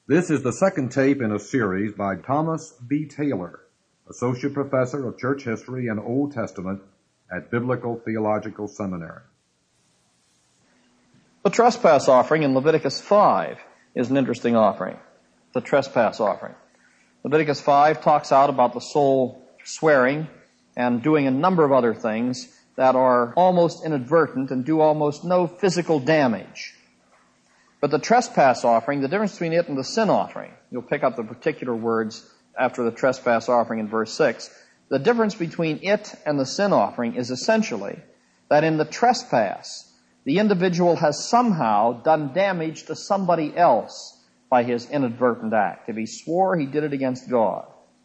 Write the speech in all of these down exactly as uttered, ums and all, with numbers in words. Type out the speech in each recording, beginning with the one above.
This is the second tape in a series by Thomas B. Taylor, Associate Professor of Church History and Old Testament at Biblical Theological Seminary. The trespass offering in Leviticus five is an interesting offering, the trespass offering. Leviticus five talks out about the soul swearing and doing a number of other things that are almost inadvertent and do almost no physical damage. But the trespass offering, the difference between it and the sin offering, you'll pick up the particular words after the trespass offering in verse six. The difference between it and the sin offering is essentially that in the trespass, the individual has somehow done damage to somebody else by his inadvertent act. If he swore, he did it against God.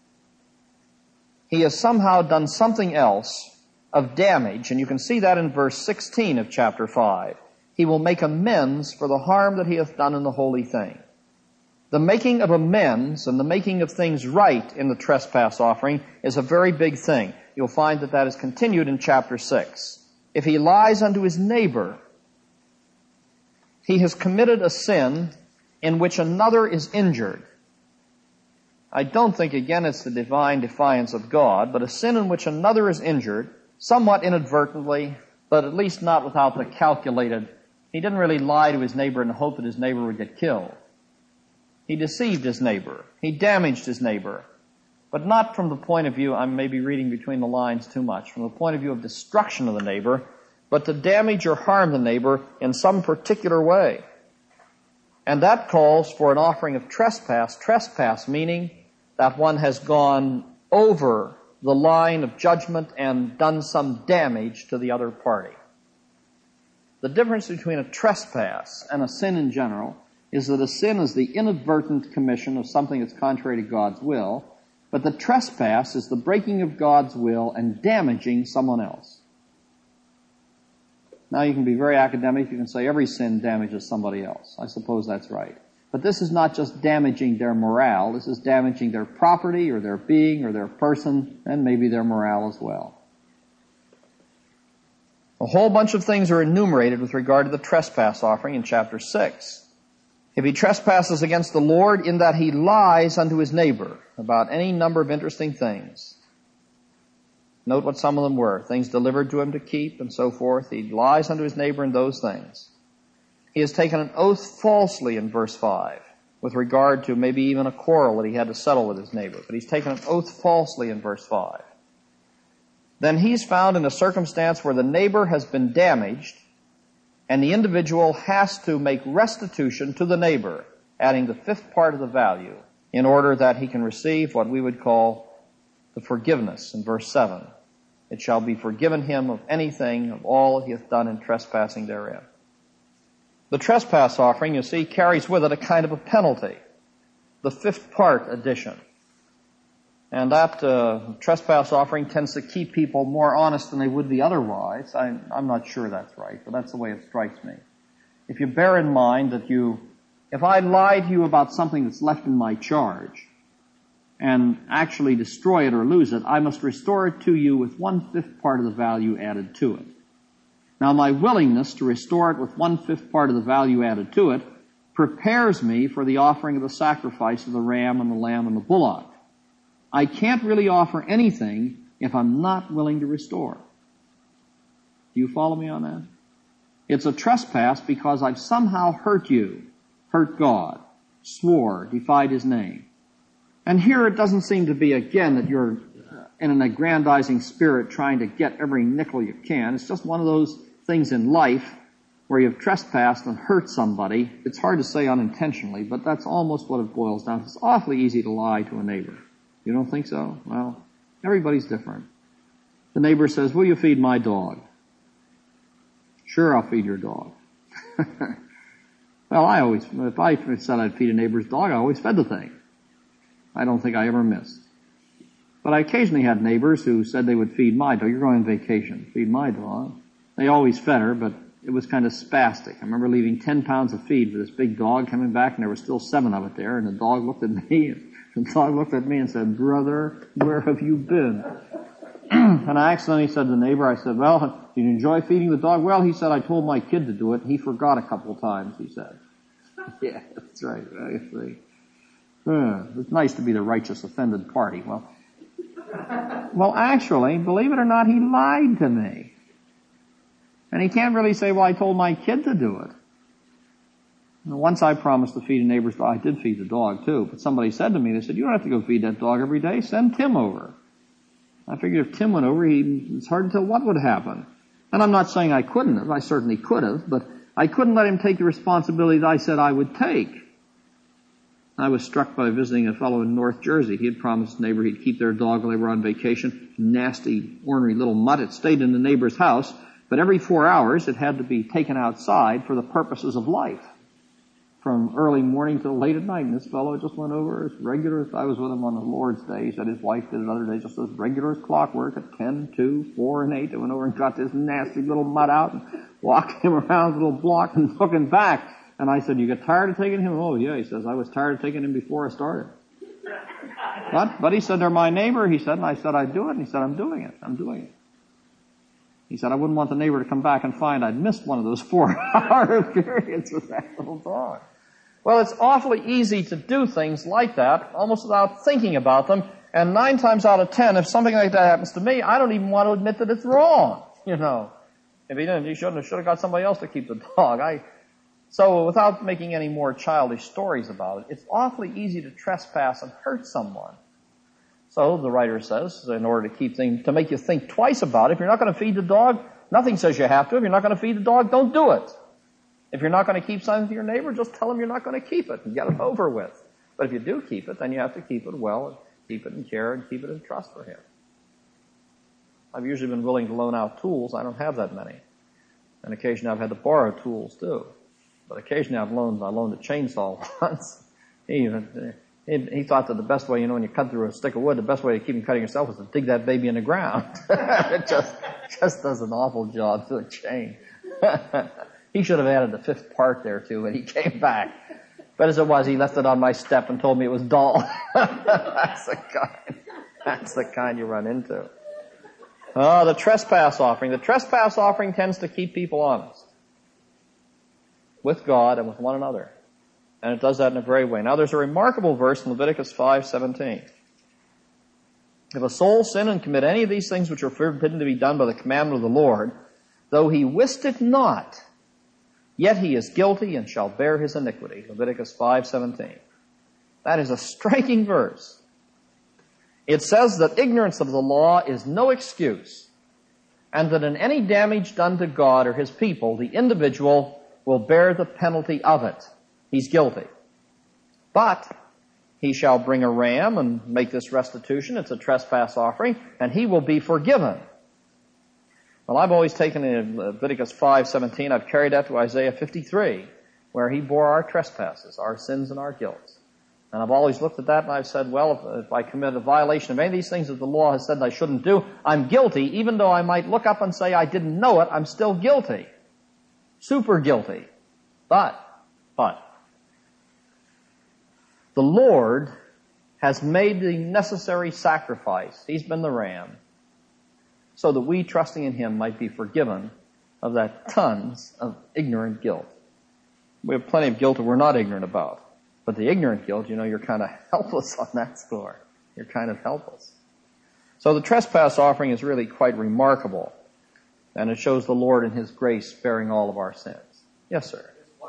He has somehow done something else of damage, and you can see that in verse sixteen of chapter five. He will make amends for the harm that he hath done in the holy thing. The making of amends and the making of things right in the trespass offering is a very big thing. You'll find that that is continued in chapter six. If he lies unto his neighbor, he has committed a sin in which another is injured. I don't think, again, it's the divine defiance of God, but a sin in which another is injured, somewhat inadvertently, but at least not without the calculated. He didn't really lie to his neighbor in the hope that his neighbor would get killed. He deceived his neighbor. He damaged his neighbor. But not from the point of view, I may be reading between the lines too much, from the point of view of destruction of the neighbor, but to damage or harm the neighbor in some particular way. And that calls for an offering of trespass, trespass meaning that one has gone over the line of judgment and done some damage to the other party. The difference between a trespass and a sin in general is that a sin is the inadvertent commission of something that's contrary to God's will, but the trespass is the breaking of God's will and damaging someone else. Now you can be very academic, you can say every sin damages somebody else. I suppose that's right. But this is not just damaging their morale, this is damaging their property or their being or their person and maybe their morale as well. A whole bunch of things are enumerated with regard to the trespass offering in chapter six. If he trespasses against the Lord in that he lies unto his neighbor about any number of interesting things. Note what some of them were. Things delivered to him to keep and so forth. He lies unto his neighbor in those things. He has taken an oath falsely in verse five with regard to maybe even a quarrel that he had to settle with his neighbor. But he's taken an oath falsely in verse five. Then he's found in a circumstance where the neighbor has been damaged and the individual has to make restitution to the neighbor, adding the fifth part of the value in order that he can receive what we would call the forgiveness in verse seven. It shall be forgiven him of anything, of all he hath done in trespassing therein. The trespass offering, you see, carries with it a kind of a penalty, the fifth part addition. And that uh, trespass offering tends to keep people more honest than they would be otherwise. I, I'm not sure that's right, but that's the way it strikes me. If you bear in mind that you, if I lie to you about something that's left in my charge and actually destroy it or lose it, I must restore it to you with one-fifth part of the value added to it. Now, my willingness to restore it with one-fifth part of the value added to it prepares me for the offering of the sacrifice of the ram and the lamb and the bullock. I can't really offer anything if I'm not willing to restore. Do you follow me on that? It's a trespass because I've somehow hurt you, hurt God, swore, defied his name. And here it doesn't seem to be, again, that you're in an aggrandizing spirit trying to get every nickel you can. It's just one of those things in life where you've trespassed and hurt somebody. It's hard to say unintentionally, but that's almost what it boils down to. It's awfully easy to lie to a neighbor. You don't think so? Well, everybody's different. The neighbor says, will you feed my dog? Sure, I'll feed your dog. Well, I always, if I said I'd feed a neighbor's dog, I always fed the thing. I don't think I ever missed. But I occasionally had neighbors who said they would feed my dog. You're going on vacation. Feed my dog. They always fed her, but it was kind of spastic. I remember leaving ten pounds of feed for this big dog, coming back, and there were still seven of it there, and the dog looked at me, and the dog looked at me and said, brother, where have you been? And I accidentally said to the neighbor, I said, well, did you enjoy feeding the dog? Well, he said, I told my kid to do it. He forgot a couple of times, he said. Yeah, that's right. I see. Uh, it's nice to be the righteous offended party. Well, well, actually, believe it or not, he lied to me. And he can't really say, well, I told my kid to do it. And once I promised to feed a neighbor's dog. I did feed the dog, too. But somebody said to me, they said, you don't have to go feed that dog every day. Send Tim over. I figured if Tim went over, he, it's hard to tell what would happen. And I'm not saying I couldn't have. I certainly could have. But I couldn't let him take the responsibility that I said I would take. I was struck by visiting a fellow in North Jersey. He had promised his neighbor he'd keep their dog while they were on vacation. Nasty, ornery little mutt. It stayed in the neighbor's house. But every four hours, it had to be taken outside for the purposes of life. From early morning till late at night. And this fellow just went over as regular as I was with him on the Lord's Day. He said his wife did it other days just as regular as clockwork at ten, two, four, and eight. They went over and got this nasty little mutt out and walked him around the little block and took him back. And I said, you get tired of taking him? Oh, yeah. He says, I was tired of taking him before I started. But, but he said, they're my neighbor. He said, and I said, I'd do it. And he said, I'm doing it. I'm doing it. He said, I wouldn't want the neighbor to come back and find I'd missed one of those four-hour periods with that little dog. Well, it's awfully easy to do things like that, almost without thinking about them. And nine times out of ten, if something like that happens to me, I don't even want to admit that it's wrong. You know, if he didn't, he shouldn't have, should have got somebody else to keep the dog. I, so without making any more childish stories about it, it's awfully easy to trespass and hurt someone. So the writer says, in order to keep things, to make you think twice about it, if you're not going to feed the dog, nothing says you have to. If you're not going to feed the dog, don't do it. If you're not going to keep something to your neighbor, just tell him you're not going to keep it and get it over with. But if you do keep it, then you have to keep it well, and keep it in care, and keep it in trust for him. I've usually been willing to loan out tools. I don't have that many. And occasionally I've had to borrow tools too. But occasionally I've loaned, I loaned a chainsaw once. He, he, he thought that the best way, you know, when you cut through a stick of wood, the best way to keep him cutting yourself was to dig that baby in the ground. It just, just does an awful job to a chain. He should have added the fifth part there too when he came back. But as it was, he left it on my step and told me it was dull. That's the kind, that's the kind you run into. Oh, the trespass offering. The trespass offering tends to keep people honest. With God and with one another. And it does that in a great way. Now there's a remarkable verse in Leviticus five seventeen. If a soul sin and commit any of these things which are forbidden to be done by the commandment of the Lord, though he wist it not, yet he is guilty and shall bear his iniquity. Leviticus five seventeen. That is a striking verse. It says that ignorance of the law is no excuse, and that in any damage done to God or his people, the individual will bear the penalty of it. He's guilty. But he shall bring a ram and make this restitution. It's a trespass offering, and he will be forgiven. Well, I've always taken in Leviticus five seventeen, I've carried that to Isaiah fifty-three, where he bore our trespasses, our sins and our guilt. And I've always looked at that and I've said, well, if, if I commit a violation of any of these things that the law has said I shouldn't do, I'm guilty. Even though I might look up and say I didn't know it, I'm still guilty. Super guilty. But, but, the Lord has made the necessary sacrifice. He's been the ram, so that we, trusting in him, might be forgiven of that tons of ignorant guilt. We have plenty of guilt that we're not ignorant about. But the ignorant guilt, you know, you're kind of helpless on that score. You're kind of helpless. So the trespass offering is really quite remarkable. And it shows the Lord in his grace bearing all of our sins. Yes, sir.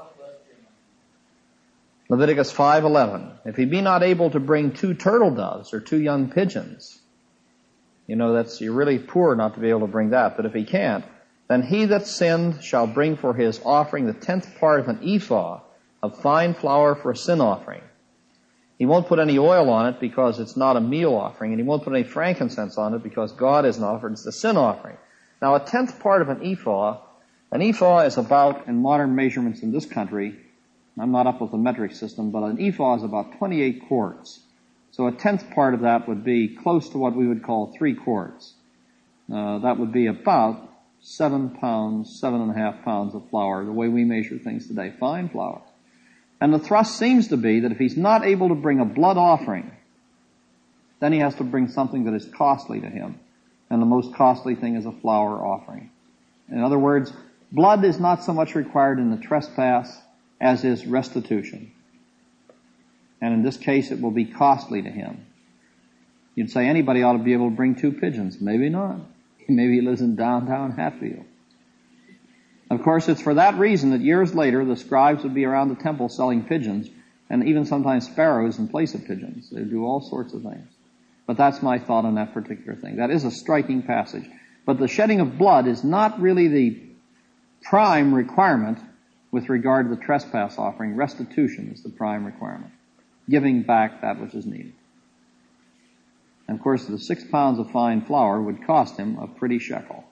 Leviticus five eleven. If he be not able to bring two turtle doves or two young pigeons, you know, that's, you're really poor not to be able to bring that. But if he can't, then he that sinned shall bring for his offering the tenth part of an ephah of fine flour for a sin offering. He won't put any oil on it because it's not a meal offering, and he won't put any frankincense on it because God isn't offered. It's the sin offering. Now, a tenth part of an ephah, an ephah is about, in modern measurements in this country, I'm not up with the metric system, but an ephah is about twenty-eight quarts. So a tenth part of that would be close to what we would call three quarts. Uh, that would be about seven pounds, seven and a half pounds of flour, the way we measure things today, fine flour. And the thrust seems to be that if he's not able to bring a blood offering, then he has to bring something that is costly to him. And the most costly thing is a flour offering. In other words, blood is not so much required in the trespass as is restitution. And in this case, it will be costly to him. You'd say anybody ought to be able to bring two pigeons. Maybe not. Maybe he lives in downtown Hatfield. Of course, it's for that reason that years later the scribes would be around the temple selling pigeons, and even sometimes sparrows in place of pigeons. They do all sorts of things. But that's my thought on that particular thing. That is a striking passage. But the shedding of blood is not really the prime requirement with regard to the trespass offering. Restitution is the prime requirement. Giving back that which is needed. And of course, the six pounds of fine flour would cost him a pretty shekel.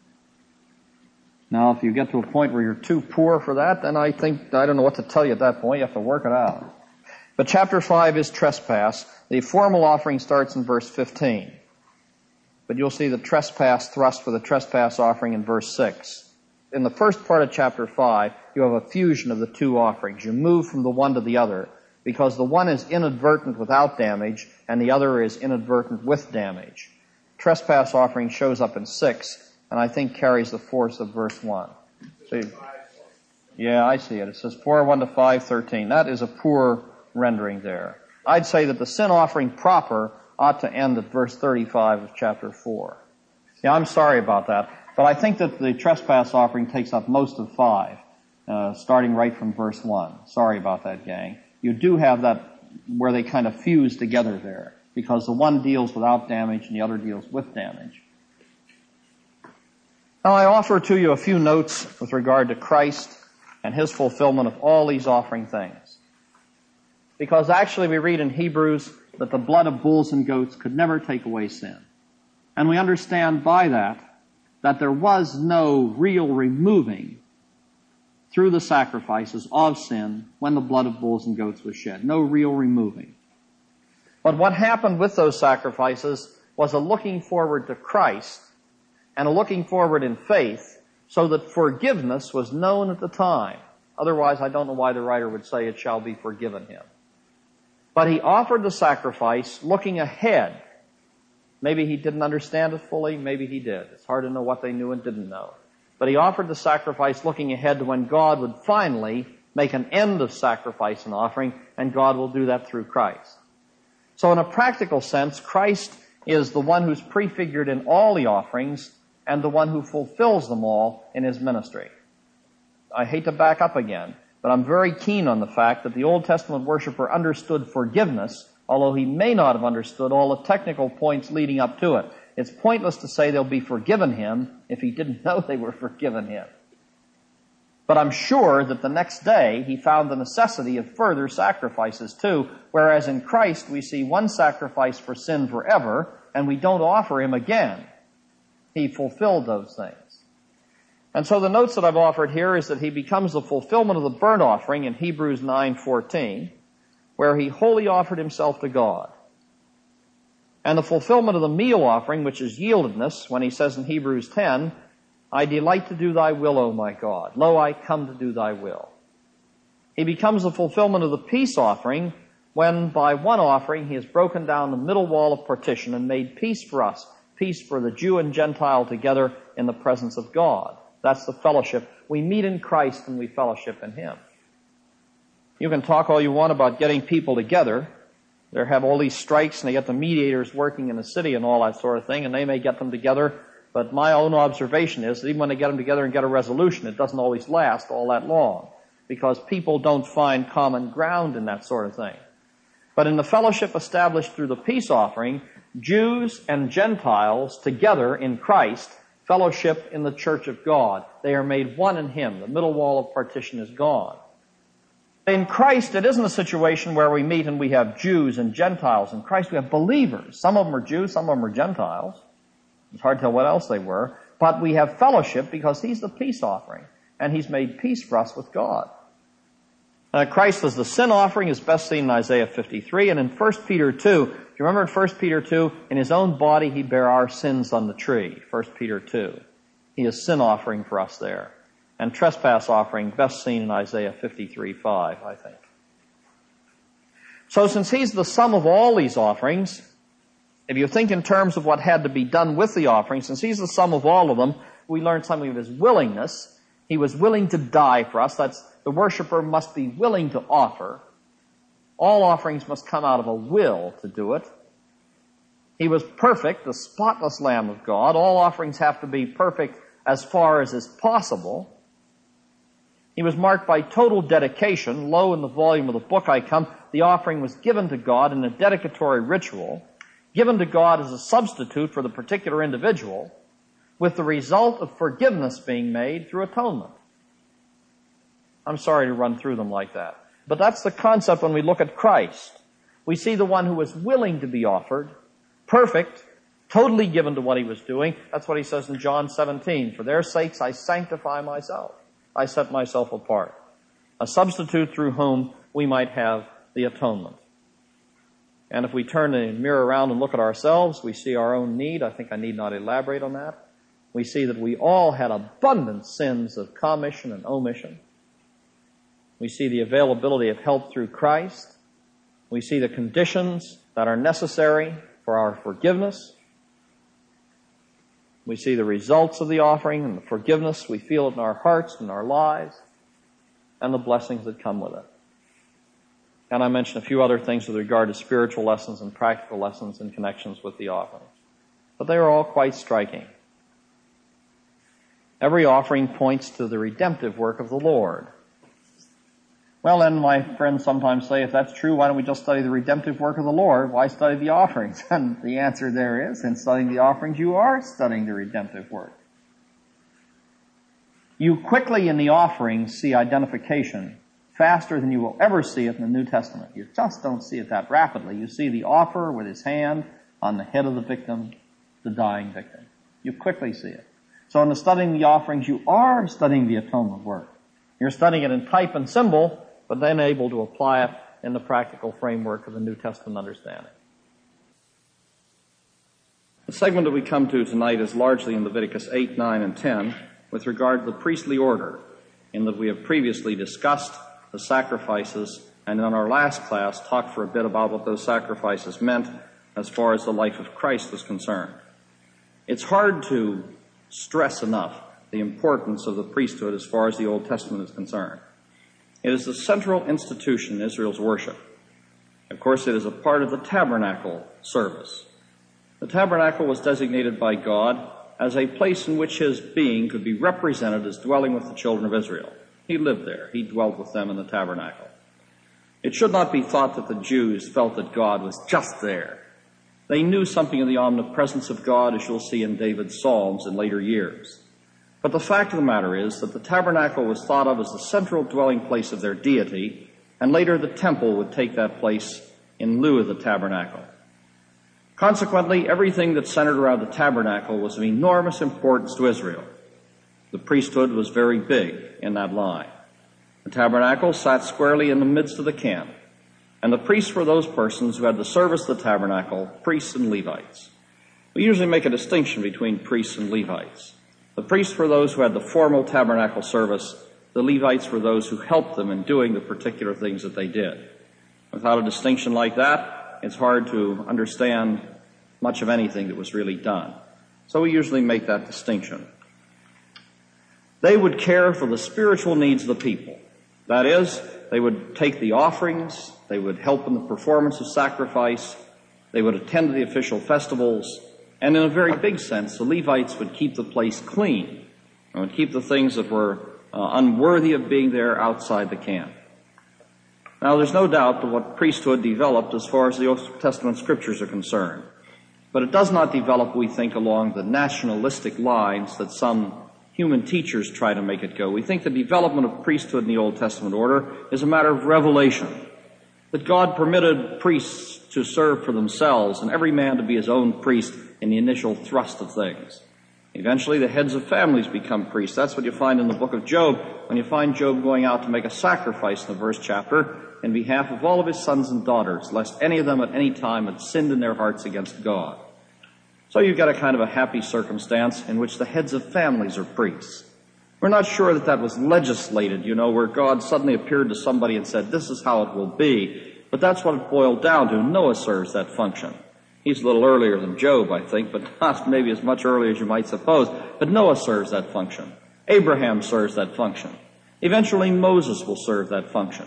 Now, if you get to a point where you're too poor for that, then I think, I don't know what to tell you at that point. You have to work it out. But chapter five is trespass. The formal offering starts in verse fifteen. But you'll see the trespass thrust for the trespass offering in verse six. In the first part of chapter five, you have a fusion of the two offerings. You move from the one to the other, because the one is inadvertent without damage, and the other is inadvertent with damage. Trespass offering shows up in six, and I think carries the force of verse one. So you, yeah, I see it. It says four, one to five, thirteen. That is a poor rendering there. I'd say that the sin offering proper ought to end at verse thirty-five of chapter four. Yeah, I'm sorry about that, but I think that the trespass offering takes up most of five, uh, starting right from verse one. Sorry about that, gang. You do have that where they kind of fuse together there, because the one deals without damage and the other deals with damage. Now, I offer to you a few notes with regard to Christ and his fulfillment of all these offering things. Because actually we read in Hebrews that the blood of bulls and goats could never take away sin. And we understand by that that there was no real removing through the sacrifices of sin when the blood of bulls and goats was shed. No real removing. But what happened with those sacrifices was a looking forward to Christ and a looking forward in faith so that forgiveness was known at the time. Otherwise, I don't know why the writer would say it shall be forgiven him. But he offered the sacrifice looking ahead. Maybe he didn't understand it fully, maybe he did. It's hard to know what they knew and didn't know. But he offered the sacrifice looking ahead to when God would finally make an end of sacrifice and offering, and God will do that through Christ. So in a practical sense, Christ is the one who's prefigured in all the offerings and the one who fulfills them all in his ministry. I hate to back up again, but I'm very keen on the fact that the Old Testament worshiper understood forgiveness, although he may not have understood all the technical points leading up to it. It's pointless to say they'll be forgiven him if he didn't know they were forgiven him. But I'm sure that the next day he found the necessity of further sacrifices too, whereas in Christ we see one sacrifice for sin forever, and we don't offer him again. He fulfilled those things. And so the notes that I've offered here is that he becomes the fulfillment of the burnt offering in Hebrews nine fourteen, where he wholly offered himself to God. And the fulfillment of the meal offering, which is yieldedness, when he says in Hebrews ten, I delight to do thy will, O my God. Lo, I come to do thy will. He becomes the fulfillment of the peace offering, when by one offering he has broken down the middle wall of partition and made peace for us, peace for the Jew and Gentile together in the presence of God. That's the fellowship. We meet in Christ and we fellowship in him. You can talk all you want about getting people together. They have all these strikes and they get the mediators working in the city and all that sort of thing, and they may get them together. But my own observation is that even when they get them together and get a resolution, it doesn't always last all that long, because people don't find common ground in that sort of thing. But in the fellowship established through the peace offering, Jews and Gentiles together in Christ fellowship in the church of God. They are made one in him. The middle wall of partition is gone. In Christ, it isn't a situation where we meet and we have Jews and Gentiles. In Christ, we have believers. Some of them are Jews, some of them are Gentiles. It's hard to tell what else they were. But we have fellowship because he's the peace offering, and he's made peace for us with God. Uh, Christ as the sin offering is best seen in Isaiah fifty-three, and in First Peter two. Do you remember in First Peter two, in his own body he bare our sins on the tree. First Peter two. He is sin offering for us there. And trespass offering best seen in Isaiah fifty-three five, I think. So since he's the sum of all these offerings, if you think in terms of what had to be done with the offering, since he's the sum of all of them, we learn something of his willingness. He was willing to die for us. That's the worshiper must be willing to offer. All offerings must come out of a will to do it. He was perfect, the spotless Lamb of God. All offerings have to be perfect as far as is possible. He was marked by total dedication. Lo, in the volume of the book I come, the offering was given to God in a dedicatory ritual, given to God as a substitute for the particular individual, with the result of forgiveness being made through atonement. I'm sorry to run through them like that. But that's the concept when we look at Christ. We see the one who was willing to be offered, perfect, totally given to what he was doing. That's what he says in John seventeen. For their sakes I sanctify myself. I set myself apart. A substitute through whom we might have the atonement. And if we turn the mirror around and look at ourselves, we see our own need. I think I need not elaborate on that. We see that we all had abundant sins of commission and omission. We see the availability of help through Christ. We see the conditions that are necessary for our forgiveness. We see the results of the offering and the forgiveness. We feel it in our hearts and our lives and the blessings that come with it. And I mentioned a few other things with regard to spiritual lessons and practical lessons in connections with the offering. But they are all quite striking. Every offering points to the redemptive work of the Lord. Well, then my friends sometimes say, if that's true, why don't we just study the redemptive work of the Lord? Why study the offerings? And the answer there is, in studying the offerings, you are studying the redemptive work. You quickly in the offerings see identification faster than you will ever see it in the New Testament. You just don't see it that rapidly. You see the offerer with his hand on the head of the victim, the dying victim. You quickly see it. So in the studying the offerings, you are studying the atonement work. You're studying it in type and symbol, but then able to apply it in the practical framework of the New Testament understanding. The segment that we come to tonight is largely in Leviticus eight, nine, and ten with regard to the priestly order, in that we have previously discussed the sacrifices and in our last class talked for a bit about what those sacrifices meant as far as the life of Christ was concerned. It's hard to stress enough the importance of the priesthood as far as the Old Testament is concerned. It is the central institution in Israel's worship. Of course, it is a part of the tabernacle service. The tabernacle was designated by God as a place in which his being could be represented as dwelling with the children of Israel. He lived there. He dwelt with them in the tabernacle. It should not be thought that the Jews felt that God was just there. They knew something of the omnipresence of God, as you'll see in David's Psalms in later years. But the fact of the matter is that the tabernacle was thought of as the central dwelling place of their deity, and later the temple would take that place in lieu of the tabernacle. Consequently, everything that centered around the tabernacle was of enormous importance to Israel. The priesthood was very big in that line. The tabernacle sat squarely in the midst of the camp, and the priests were those persons who had the service of the tabernacle, priests and Levites. We usually make a distinction between priests and Levites. The priests were those who had the formal tabernacle service. The Levites were those who helped them in doing the particular things that they did. Without a distinction like that, it's hard to understand much of anything that was really done. So we usually make that distinction. They would care for the spiritual needs of the people. That is, they would take the offerings, they would help in the performance of sacrifice, they would attend to the official festivals, and in a very big sense, the Levites would keep the place clean and would keep the things that were uh, unworthy of being there outside the camp. Now, there's no doubt that what priesthood developed as far as the Old Testament scriptures are concerned, but it does not develop, we think, along the nationalistic lines that some human teachers try to make it go. We think the development of priesthood in the Old Testament order is a matter of revelation, that God permitted priests to serve for themselves and every man to be his own priest in the initial thrust of things. Eventually, the heads of families become priests. That's what you find in the book of Job, when you find Job going out to make a sacrifice in the first chapter in behalf of all of his sons and daughters, lest any of them at any time had sinned in their hearts against God. So you've got a kind of a happy circumstance in which the heads of families are priests. We're not sure that that was legislated, you know, where God suddenly appeared to somebody and said, this is how it will be. But that's what it boiled down to. Noah serves that function. He's a little earlier than Job, I think, but not maybe as much earlier as you might suppose. But Noah serves that function. Abraham serves that function. Eventually Moses will serve that function.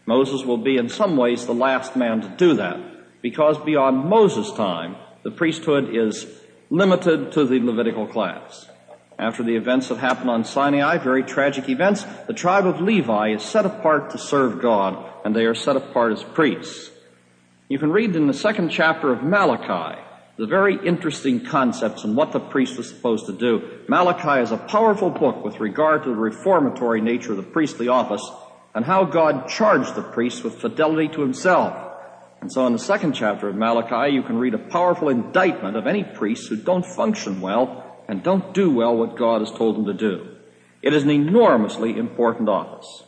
Moses will be in some ways the last man to do that, because beyond Moses' time, the priesthood is limited to the Levitical class. After the events that happened on Sinai, very tragic events, the tribe of Levi is set apart to serve God, and they are set apart as priests. You can read in the second chapter of Malachi the very interesting concepts and what the priest was supposed to do. Malachi is a powerful book with regard to the reformatory nature of the priestly office and how God charged the priests with fidelity to himself. And so in the second chapter of Malachi, you can read a powerful indictment of any priests who don't function well and don't do well what God has told them to do. It is an enormously important office.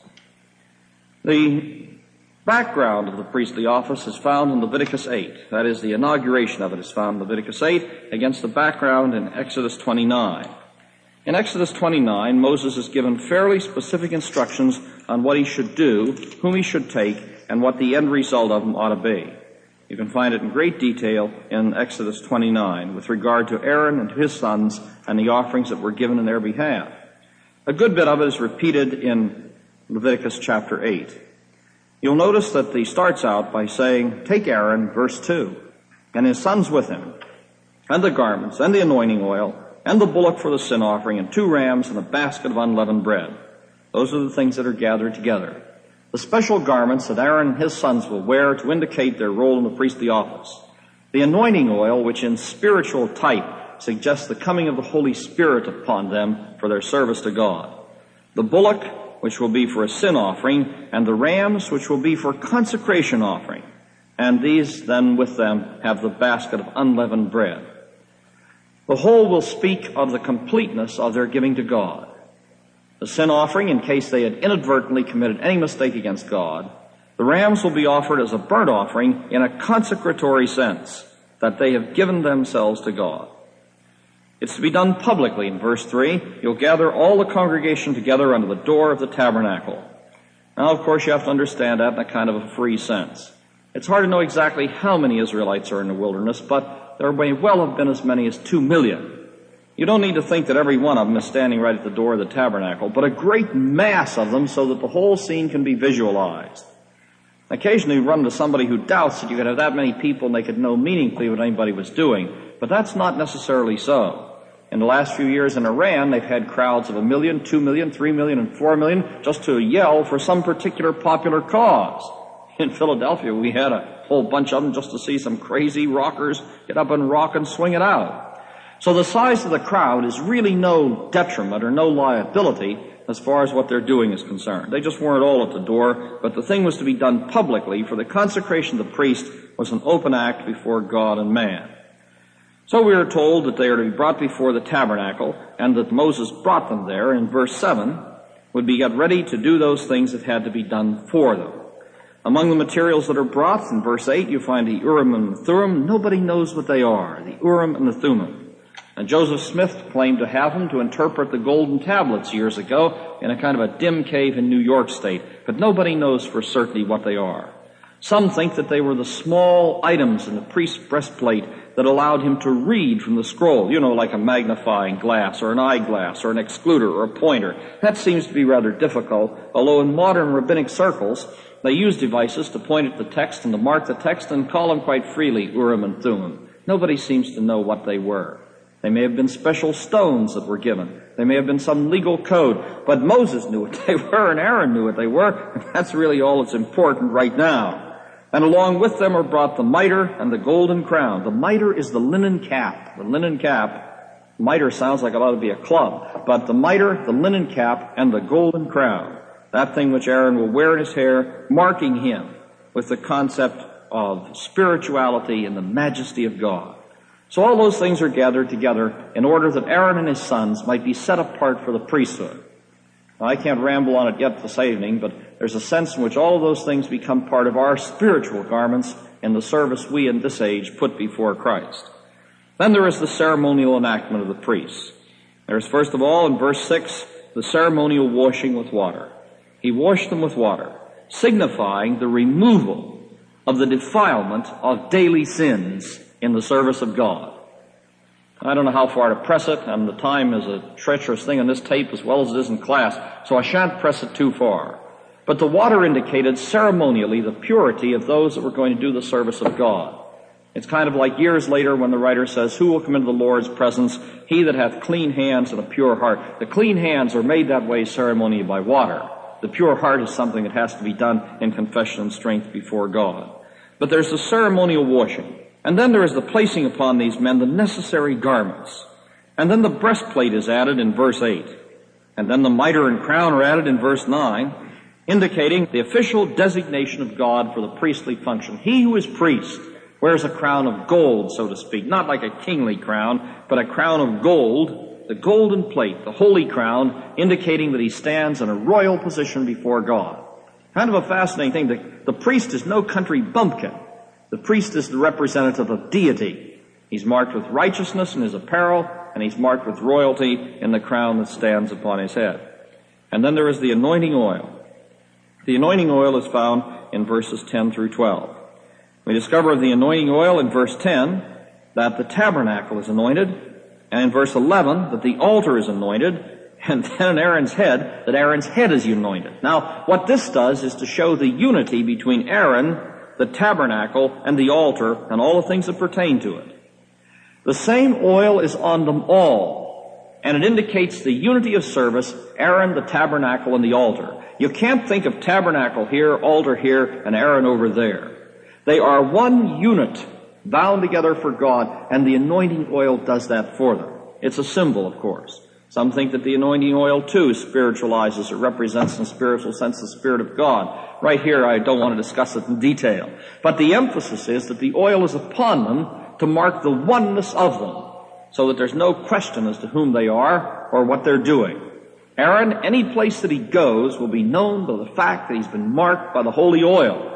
The background of the priestly office is found in Leviticus eight. That is, the inauguration of it is found in Leviticus eight against the background in Exodus twenty-nine. In Exodus twenty-nine, Moses is given fairly specific instructions on what he should do, whom he should take, and what the end result of them ought to be. You can find it in great detail in Exodus twenty-nine with regard to Aaron and to his sons and the offerings that were given in their behalf. A good bit of it is repeated in Leviticus chapter eight. You'll notice that he starts out by saying, take Aaron, verse two, and his sons with him, and the garments, and the anointing oil, and the bullock for the sin offering, and two rams, and a basket of unleavened bread. Those are the things that are gathered together. The special garments that Aaron and his sons will wear to indicate their role in the priestly office. The anointing oil, which in spiritual type suggests the coming of the Holy Spirit upon them for their service to God. The bullock, which will be for a sin offering, and the rams, which will be for consecration offering. And these then with them have the basket of unleavened bread. The whole will speak of the completeness of their giving to God. The sin offering, in case they had inadvertently committed any mistake against God. The rams will be offered as a burnt offering in a consecratory sense, that they have given themselves to God. It's to be done publicly in verse three. You'll gather all the congregation together under the door of the tabernacle. Now, of course, you have to understand that in a kind of a free sense. It's hard to know exactly how many Israelites are in the wilderness, but there may well have been as many as two million. You don't need to think that every one of them is standing right at the door of the tabernacle, but a great mass of them so that the whole scene can be visualized. Occasionally you run into somebody who doubts that you could have that many people and they could know meaningfully what anybody was doing, but that's not necessarily so. In the last few years in Iran, they've had crowds of a million, two million, three million, and four million just to yell for some particular popular cause. In Philadelphia, we had a whole bunch of them just to see some crazy rockers get up and rock and swing it out. So the size of the crowd is really no detriment or no liability as far as what they're doing is concerned. They just weren't all at the door, but the thing was to be done publicly, for the consecration of the priest was an open act before God and man. So we are told that they are to be brought before the tabernacle, and that Moses brought them there in verse seven, would be got ready to do those things that had to be done for them. Among the materials that are brought, in verse eight, you find the Urim and the Thummim. Nobody knows what they are, the Urim and the Thummim. And Joseph Smith claimed to have them to interpret the golden tablets years ago in a kind of a dim cave in New York State, but nobody knows for certainty what they are. Some think that they were the small items in the priest's breastplate that allowed him to read from the scroll, you know, like a magnifying glass or an eyeglass or an excluder or a pointer. That seems to be rather difficult, although in modern rabbinic circles, they use devices to point at the text and to mark the text and call them quite freely Urim and Thummim. Nobody seems to know what they were. They may have been special stones that were given. They may have been some legal code. But Moses knew what they were and Aaron knew what they were. And that's really all that's important right now. And along with them are brought the mitre and the golden crown. The mitre is the linen cap. The linen cap, mitre sounds like it ought to be a club. But the mitre, the linen cap, and the golden crown. That thing which Aaron will wear in his hair, marking him with the concept of spirituality and the majesty of God. So all those things are gathered together in order that Aaron and his sons might be set apart for the priesthood. Now, I can't ramble on it yet this evening, but there's a sense in which all of those things become part of our spiritual garments in the service we in this age put before Christ. Then there is the ceremonial enactment of the priests. There's first of all in verse six, the ceremonial washing with water. He washed them with water, signifying the removal of the defilement of daily sins in the service of God. I don't know how far to press it, and the time is a treacherous thing on this tape as well as it is in class, so I shan't press it too far. But the water indicated ceremonially the purity of those that were going to do the service of God. It's kind of like years later when the writer says, who will come into the Lord's presence? He that hath clean hands and a pure heart. The clean hands are made that way ceremonially by water. The pure heart is something that has to be done in confession and strength before God. But there's the ceremonial washing. And then there is the placing upon these men the necessary garments. And then the breastplate is added in verse eight. And then the mitre and crown are added in verse nine, indicating the official designation of God for the priestly function. He who is priest wears a crown of gold, so to speak, not like a kingly crown, but a crown of gold, the golden plate, the holy crown, indicating that he stands in a royal position before God. Kind of a fascinating thing. The, the priest is no country bumpkin. The priest is the representative of deity. He's marked with righteousness in his apparel, and he's marked with royalty in the crown that stands upon his head. And then there is the anointing oil. The anointing oil is found in verses ten through twelve. We discover of the anointing oil in verse ten that the tabernacle is anointed, and in verse eleven that the altar is anointed, and then in Aaron's head that Aaron's head is anointed. Now, what this does is to show the unity between Aaron, the tabernacle, and the altar, and all the things that pertain to it. The same oil is on them all, and it indicates the unity of service, Aaron, the tabernacle, and the altar. You can't think of tabernacle here, altar here, and Aaron over there. They are one unit, bound together for God, and the anointing oil does that for them. It's a symbol, of course. Some think that the anointing oil, too, spiritualizes or represents in a spiritual sense the Spirit of God. Right here, I don't want to discuss it in detail. But the emphasis is that the oil is upon them to mark the oneness of them, so that there's no question as to whom they are or what they're doing. Aaron, any place that he goes, will be known by the fact that he's been marked by the holy oil.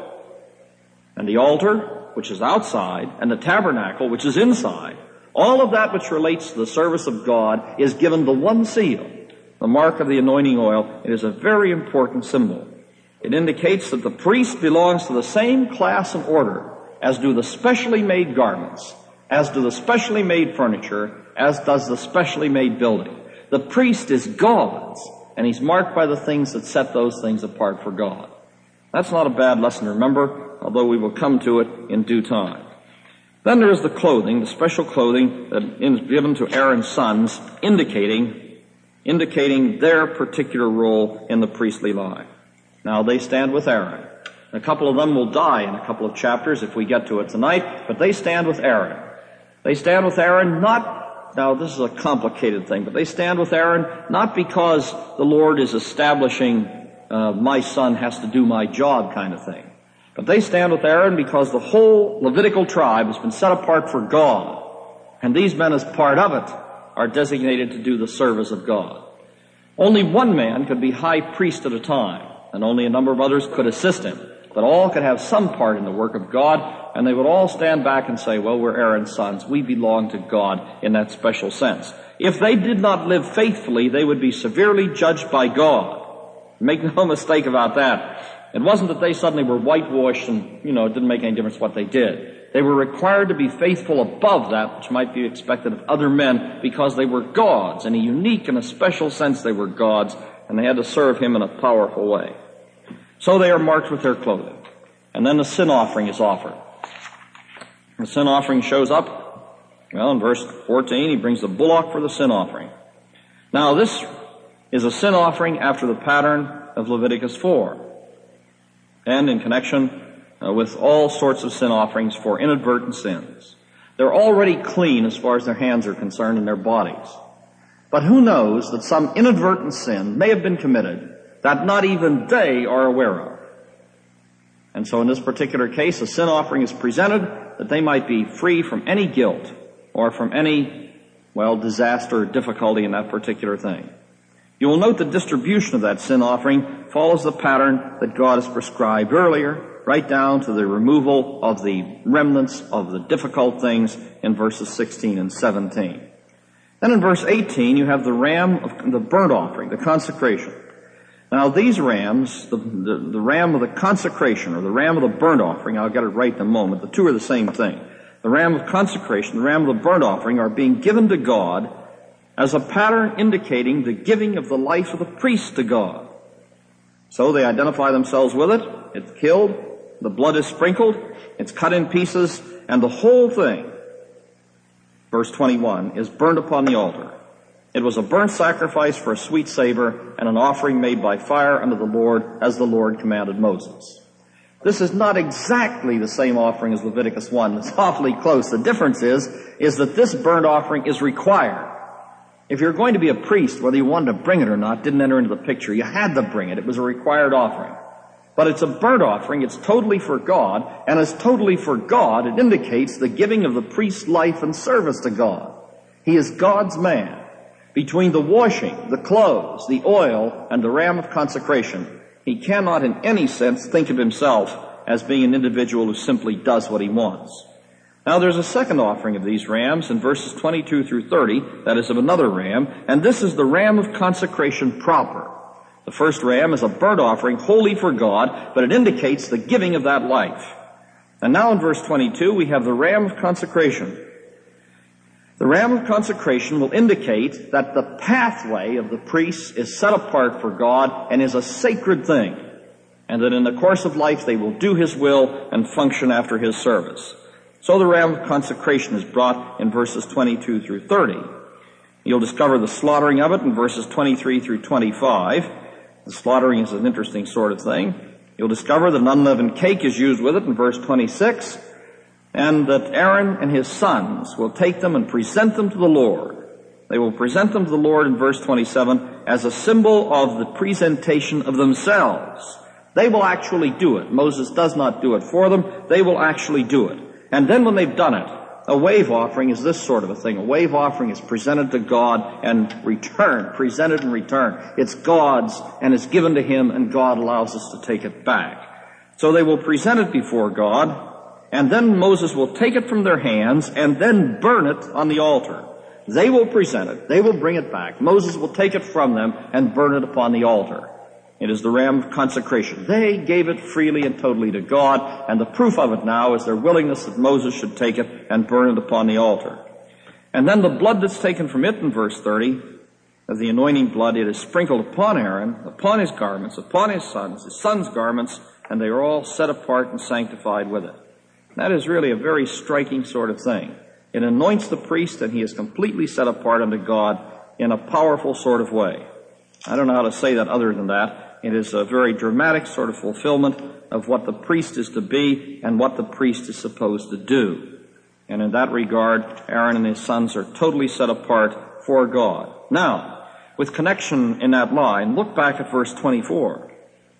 And the altar, which is outside, and the tabernacle, which is inside, all of that which relates to the service of God is given the one seal, the mark of the anointing oil. It is a very important symbol. It indicates that the priest belongs to the same class and order as do the specially made garments, as do the specially made furniture, as does the specially made building. The priest is God's, and he's marked by the things that set those things apart for God. That's not a bad lesson to remember, although we will come to it in due time. Then there is the clothing, the special clothing that is given to Aaron's sons, indicating, indicating their particular role in the priestly life. Now they stand with Aaron. A couple of them will die in a couple of chapters if we get to it tonight, but they stand with Aaron. They stand with Aaron not, now this is a complicated thing, but they stand with Aaron not because the Lord is establishing uh, my son has to do my job kind of thing. But they stand with Aaron because the whole Levitical tribe has been set apart for God. And these men, as part of it, are designated to do the service of God. Only one man could be high priest at a time, and only a number of others could assist him. But all could have some part in the work of God, and they would all stand back and say, well, we're Aaron's sons. We belong to God in that special sense. If they did not live faithfully, they would be severely judged by God. Make no mistake about that. It wasn't that they suddenly were whitewashed and, you know, it didn't make any difference what they did. They were required to be faithful above that which might be expected of other men because they were God's. In a unique and a special sense, they were God's, and they had to serve him in a powerful way. So they are marked with their clothing. And then the sin offering is offered. The sin offering shows up. Well, in verse fourteen, he brings the bullock for the sin offering. Now, this is a sin offering after the pattern of Leviticus four. And in connection uh, with all sorts of sin offerings for inadvertent sins. They're already clean as far as their hands are concerned and their bodies. But who knows that some inadvertent sin may have been committed that not even they are aware of. And so in this particular case, a sin offering is presented that they might be free from any guilt or from any, well, disaster or difficulty in that particular thing. You will note the distribution of that sin offering follows the pattern that God has prescribed earlier, right down to the removal of the remnants of the difficult things in verses sixteen and seventeen. Then in verse eighteen, you have the ram of the burnt offering, the consecration. Now these rams, the, the, the ram of the consecration or the ram of the burnt offering, I'll get it right in a moment, the two are the same thing. The ram of consecration, the ram of the burnt offering are being given to God as a pattern indicating the giving of the life of the priest to God. So they identify themselves with it. It's killed. The blood is sprinkled. It's cut in pieces. And the whole thing, verse twenty-one, is burned upon the altar. It was a burnt sacrifice for a sweet savor and an offering made by fire unto the Lord, as the Lord commanded Moses. This is not exactly the same offering as Leviticus one. It's awfully close. The difference is, is that this burnt offering is required. If you're going to be a priest, whether you wanted to bring it or not, didn't enter into the picture. You had to bring it. It was a required offering. But it's a burnt offering. It's totally for God. And as totally for God, it indicates the giving of the priest's life and service to God. He is God's man. Between the washing, the clothes, the oil, and the ram of consecration, he cannot in any sense think of himself as being an individual who simply does what he wants. Now there's a second offering of these rams in verses twenty-two through thirty, that is of another ram, and this is the ram of consecration proper. The first ram is a burnt offering wholly for God, but it indicates the giving of that life. And now in verse twenty-two we have the ram of consecration. The ram of consecration will indicate that the pathway of the priests is set apart for God and is a sacred thing, and that in the course of life they will do his will and function after his service. So the ram of consecration is brought in verses twenty-two through thirty. You'll discover the slaughtering of it in verses twenty-three through twenty-five. The slaughtering is an interesting sort of thing. You'll discover that an unleavened cake is used with it in verse twenty-six, and that Aaron and his sons will take them and present them to the Lord. They will present them to the Lord in verse twenty-seven as a symbol of the presentation of themselves. They will actually do it. Moses does not do it for them. They will actually do it. And then when they've done it, a wave offering is this sort of a thing. A wave offering is presented to God and returned, presented and returned. It's God's and it's given to him, and God allows us to take it back. So they will present it before God, and then Moses will take it from their hands and then burn it on the altar. They will present it. They will bring it back. Moses will take it from them and burn it upon the altar. It is the ram of consecration. They gave it freely and totally to God, and the proof of it now is their willingness that Moses should take it and burn it upon the altar. And then the blood that's taken from it in verse thirty, of the anointing blood, it is sprinkled upon Aaron, upon his garments, upon his sons, his sons' garments, and they are all set apart and sanctified with it. That is really a very striking sort of thing. It anoints the priest, and he is completely set apart unto God in a powerful sort of way. I don't know how to say that other than that. It is a very dramatic sort of fulfillment of what the priest is to be and what the priest is supposed to do. And in that regard, Aaron and his sons are totally set apart for God. Now, with connection in that line, look back at verse twenty-four.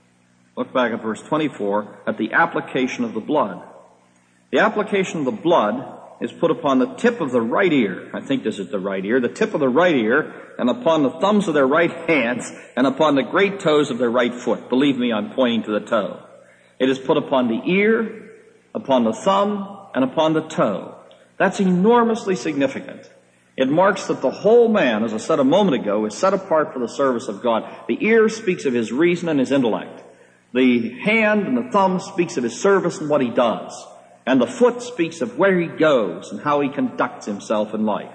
Look back at verse twenty-four at the application of the blood. The application of the blood is put upon the tip of the right ear. I think this is the right ear. The tip of the right ear, and upon the thumbs of their right hands, and upon the great toes of their right foot. Believe me, I'm pointing to the toe. It is put upon the ear, upon the thumb, and upon the toe. That's enormously significant. It marks that the whole man, as I said a moment ago, is set apart for the service of God. The ear speaks of his reason and his intellect. The hand and the thumb speaks of his service and what he does. And the foot speaks of where he goes and how he conducts himself in life.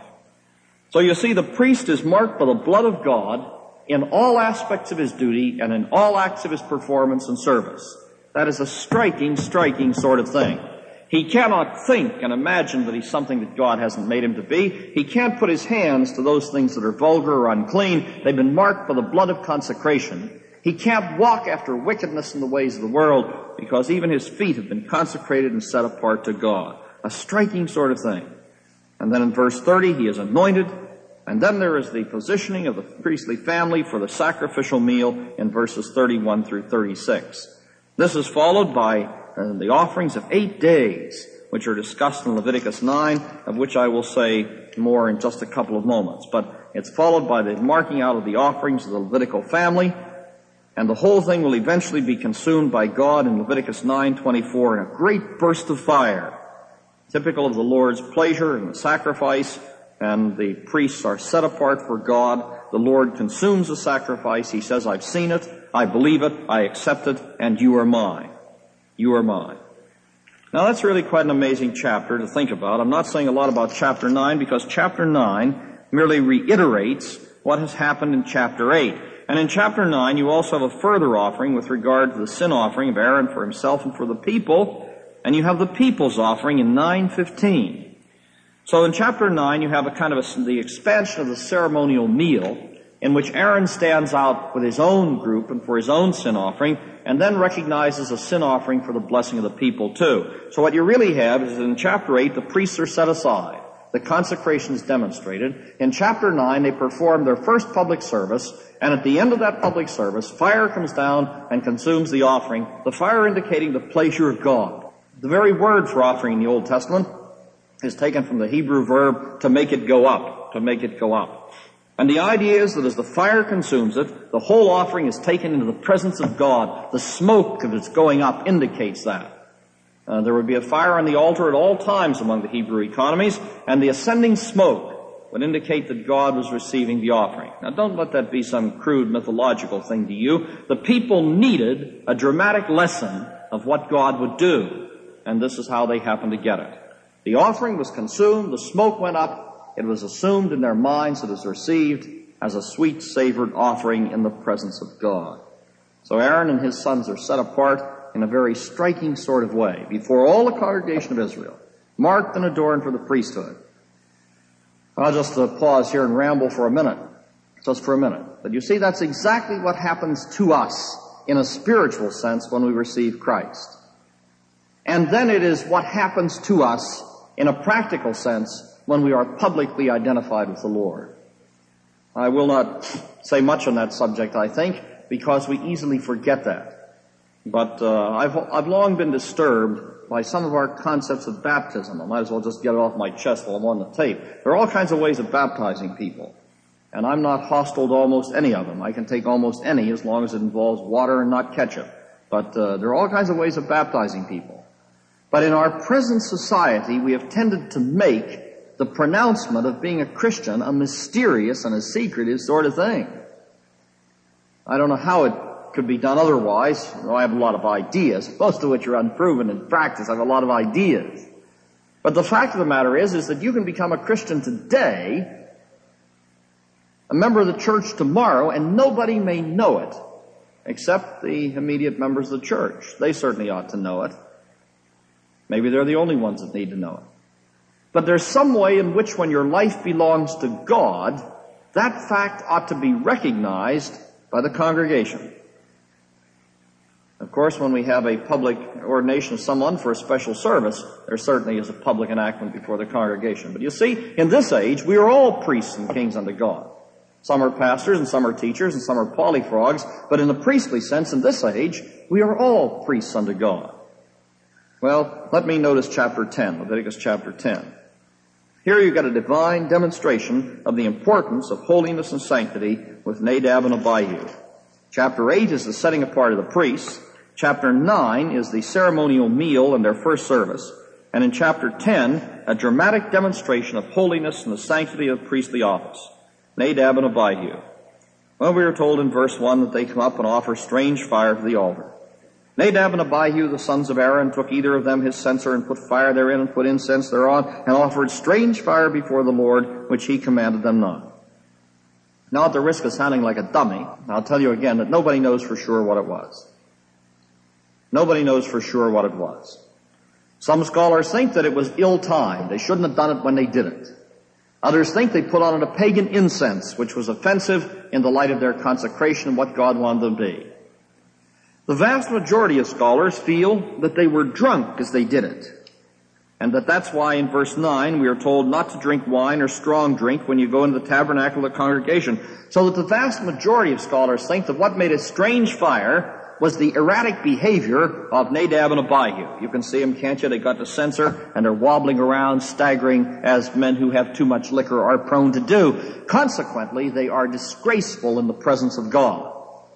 So you see, the priest is marked by the blood of God in all aspects of his duty and in all acts of his performance and service. That is a striking, striking sort of thing. He cannot think and imagine that he's something that God hasn't made him to be. He can't put his hands to those things that are vulgar or unclean. They've been marked by the blood of consecration. He can't walk after wickedness in the ways of the world, because even his feet have been consecrated and set apart to God. A striking sort of thing. And then in verse thirty, he is anointed. And then there is the positioning of the priestly family for the sacrificial meal in verses thirty-one through thirty-six. This is followed by uh, the offerings of eight days, which are discussed in Leviticus nine, of which I will say more in just a couple of moments. But it's followed by the marking out of the offerings of the Levitical family. And the whole thing will eventually be consumed by God in Leviticus nine twenty-four in a great burst of fire, typical of the Lord's pleasure and the sacrifice, and the priests are set apart for God. The Lord consumes the sacrifice. He says, I've seen it, I believe it, I accept it, and you are mine. You are mine. Now that's really quite an amazing chapter to think about. I'm not saying a lot about chapter nine because chapter nine merely reiterates what has happened in chapter eight. And in chapter nine, you also have a further offering with regard to the sin offering of Aaron for himself and for the people. And you have the people's offering in nine fifteen. So in chapter nine, you have a kind of a, the expansion of the ceremonial meal in which Aaron stands out with his own group and for his own sin offering, and then recognizes a sin offering for the blessing of the people too. So what you really have is in chapter eight, the priests are set aside. The consecration is demonstrated. In chapter nine, they perform their first public service, and at the end of that public service, fire comes down and consumes the offering, the fire indicating the pleasure of God. The very word for offering in the Old Testament is taken from the Hebrew verb to make it go up, to make it go up. And the idea is that as the fire consumes it, the whole offering is taken into the presence of God. The smoke of its going up indicates that. Uh, there would be a fire on the altar at all times among the Hebrew economies, and the ascending smoke would indicate that God was receiving the offering. Now don't let that be some crude mythological thing to you. The people needed a dramatic lesson of what God would do, and this is how they happened to get it. The offering was consumed, the smoke went up, it was assumed in their minds that it was received as a sweet-savored offering in the presence of God. So Aaron and his sons are set apart in a very striking sort of way before all the congregation of Israel, marked and adorned for the priesthood. I'll just uh, pause here and ramble for a minute, just for a minute. But you see, that's exactly what happens to us in a spiritual sense when we receive Christ. And then it is what happens to us in a practical sense when we are publicly identified with the Lord. I will not say much on that subject, I think, because we easily forget that. But uh, I've, I've long been disturbed by some of our concepts of baptism. I might as well just get it off my chest while I'm on the tape. There are all kinds of ways of baptizing people, and I'm not hostile to almost any of them. I can take almost any as long as it involves water and not ketchup. But uh, there are all kinds of ways of baptizing people. But in our present society, we have tended to make the pronouncement of being a Christian a mysterious and a secretive sort of thing. I don't know how it could be done otherwise. You know, I have a lot of ideas, most of which are unproven in practice. I have a lot of ideas. But the fact of the matter is, is that you can become a Christian today, a member of the church tomorrow, and nobody may know it, except the immediate members of the church. They certainly ought to know it. Maybe they're the only ones that need to know it. But there's some way in which when your life belongs to God, that fact ought to be recognized by the congregation. Of course, when we have a public ordination of someone for a special service, there certainly is a public enactment before the congregation. But you see, in this age, we are all priests and kings unto God. Some are pastors and some are teachers and some are polyfrogs, but in the priestly sense, in this age, we are all priests unto God. Well, let me notice chapter ten, Leviticus chapter ten. Here you get a divine demonstration of the importance of holiness and sanctity with Nadab and Abihu. Chapter eight is the setting apart of the priests. Chapter nine is the ceremonial meal and their first service. And in chapter ten, a dramatic demonstration of holiness and the sanctity of the priestly office. Nadab and Abihu. Well, we are told in verse one that they come up and offer strange fire to the altar. Nadab and Abihu, the sons of Aaron, took either of them his censer and put fire therein and put incense thereon and offered strange fire before the Lord, which he commanded them not. Now, at the risk of sounding like a dummy, I'll tell you again that nobody knows for sure what it was. Nobody knows for sure what it was. Some scholars think that it was ill-timed. They shouldn't have done it when they did it. Others think they put on it a pagan incense, which was offensive in the light of their consecration and what God wanted them to be. The vast majority of scholars feel that they were drunk as they did it, and that that's why in verse nine we are told not to drink wine or strong drink when you go into the tabernacle of the congregation, so that the vast majority of scholars think that what made a strange fire was the erratic behavior of Nadab and Abihu. You can see them, can't you? They got the censer, and they're wobbling around, staggering, as men who have too much liquor are prone to do. Consequently, they are disgraceful in the presence of God.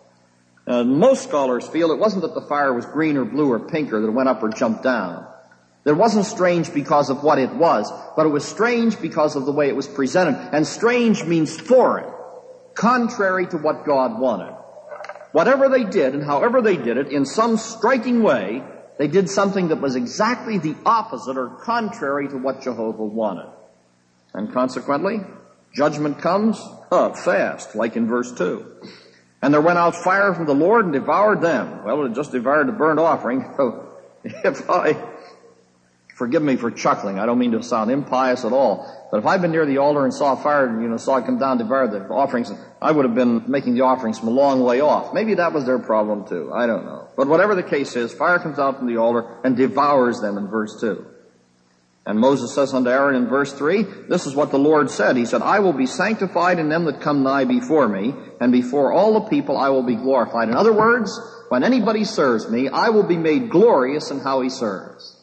Uh, most scholars feel it wasn't that the fire was green or blue or pink or that it went up or jumped down. It wasn't strange because of what it was, but it was strange because of the way it was presented. And strange means foreign, contrary to what God wanted. Whatever they did and however they did it, in some striking way, they did something that was exactly the opposite or contrary to what Jehovah wanted. And consequently, judgment comes uh, fast, like in verse two. And there went out fire from the Lord and devoured them. Well, it just devoured the burnt offering. So if I, forgive me for chuckling, I don't mean to sound impious at all, but if I'd been near the altar and saw fire, you know, saw it come down, devour the offerings, I would have been making the offerings from a long way off. Maybe that was their problem too. I don't know. But whatever the case is, fire comes out from the altar and devours them in verse two. And Moses says unto Aaron in verse three, this is what the Lord said. He said, I will be sanctified in them that come nigh before me, and before all the people I will be glorified. In other words, when anybody serves me, I will be made glorious in how he serves.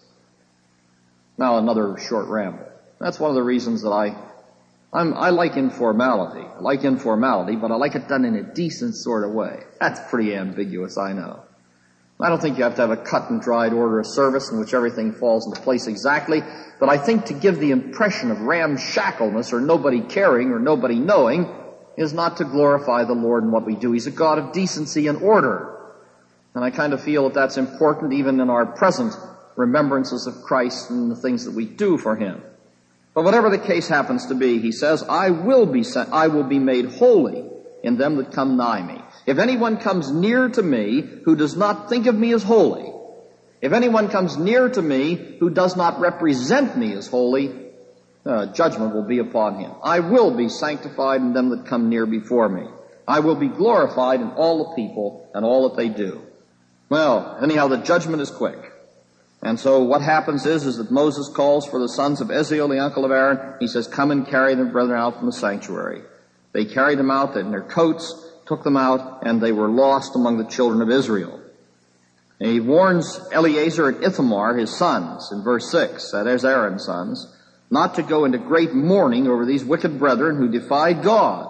Now another short ramble. That's one of the reasons that I, I'm, I like informality. I like informality, but I like it done in a decent sort of way. That's pretty ambiguous, I know. I don't think you have to have a cut and dried order of service in which everything falls into place exactly, but I think to give the impression of ramshackleness or nobody caring or nobody knowing is not to glorify the Lord in what we do. He's a God of decency and order. And I kind of feel that that's important even in our present remembrances of Christ and the things that we do for Him. But whatever the case happens to be, he says, I will be sent, I will be made holy in them that come nigh me. If anyone comes near to me who does not think of me as holy, if anyone comes near to me who does not represent me as holy, uh, judgment will be upon him. I will be sanctified in them that come near before me. I will be glorified in all the people and all that they do. Well, anyhow, the judgment is quick. And so what happens is, is that Moses calls for the sons of Israel, the uncle of Aaron. He says, come and carry the brethren out from the sanctuary. They carried them out in their coats, took them out, and they were lost among the children of Israel. And he warns Eleazar and Ithamar, his sons, in verse six, that is Aaron's sons, not to go into great mourning over these wicked brethren who defied God.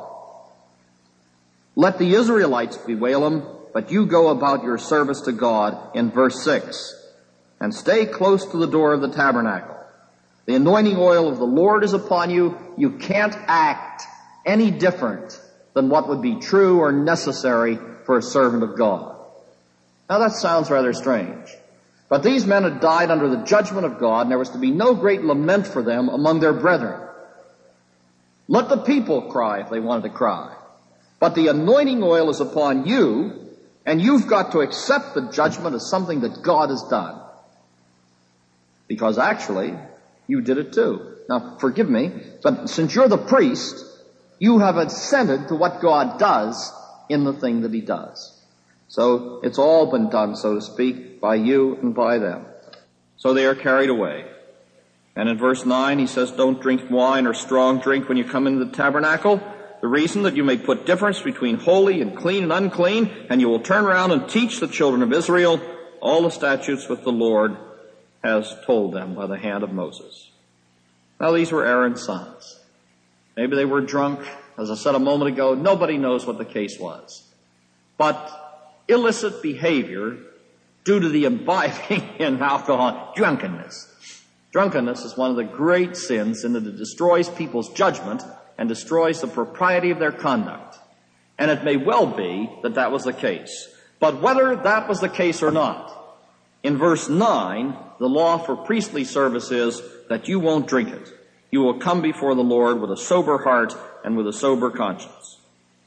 Let the Israelites bewail them, but you go about your service to God, in verse six, and stay close to the door of the tabernacle. The anointing oil of the Lord is upon you. You can't act any different than what would be true or necessary for a servant of God. Now that sounds rather strange. But these men had died under the judgment of God, and there was to be no great lament for them among their brethren. Let the people cry if they wanted to cry. But the anointing oil is upon you, and you've got to accept the judgment as something that God has done. Because actually, you did it too. Now, forgive me, but since you're the priest, you have assented to what God does in the thing that He does. So it's all been done, so to speak, by you and by them. So they are carried away. And in verse nine, he says, don't drink wine or strong drink when you come into the tabernacle. The reason that you may put difference between holy and clean and unclean, and you will turn around and teach the children of Israel all the statutes which the Lord has told them by the hand of Moses. Now these were Aaron's sons. Maybe they were drunk. As I said a moment ago, nobody knows what the case was. But illicit behavior due to the imbibing in alcohol, drunkenness. Drunkenness is one of the great sins in that it destroys people's judgment and destroys the propriety of their conduct. And it may well be that that was the case. But whether that was the case or not, in verse nine, the law for priestly service is that you won't drink it. You will come before the Lord with a sober heart and with a sober conscience.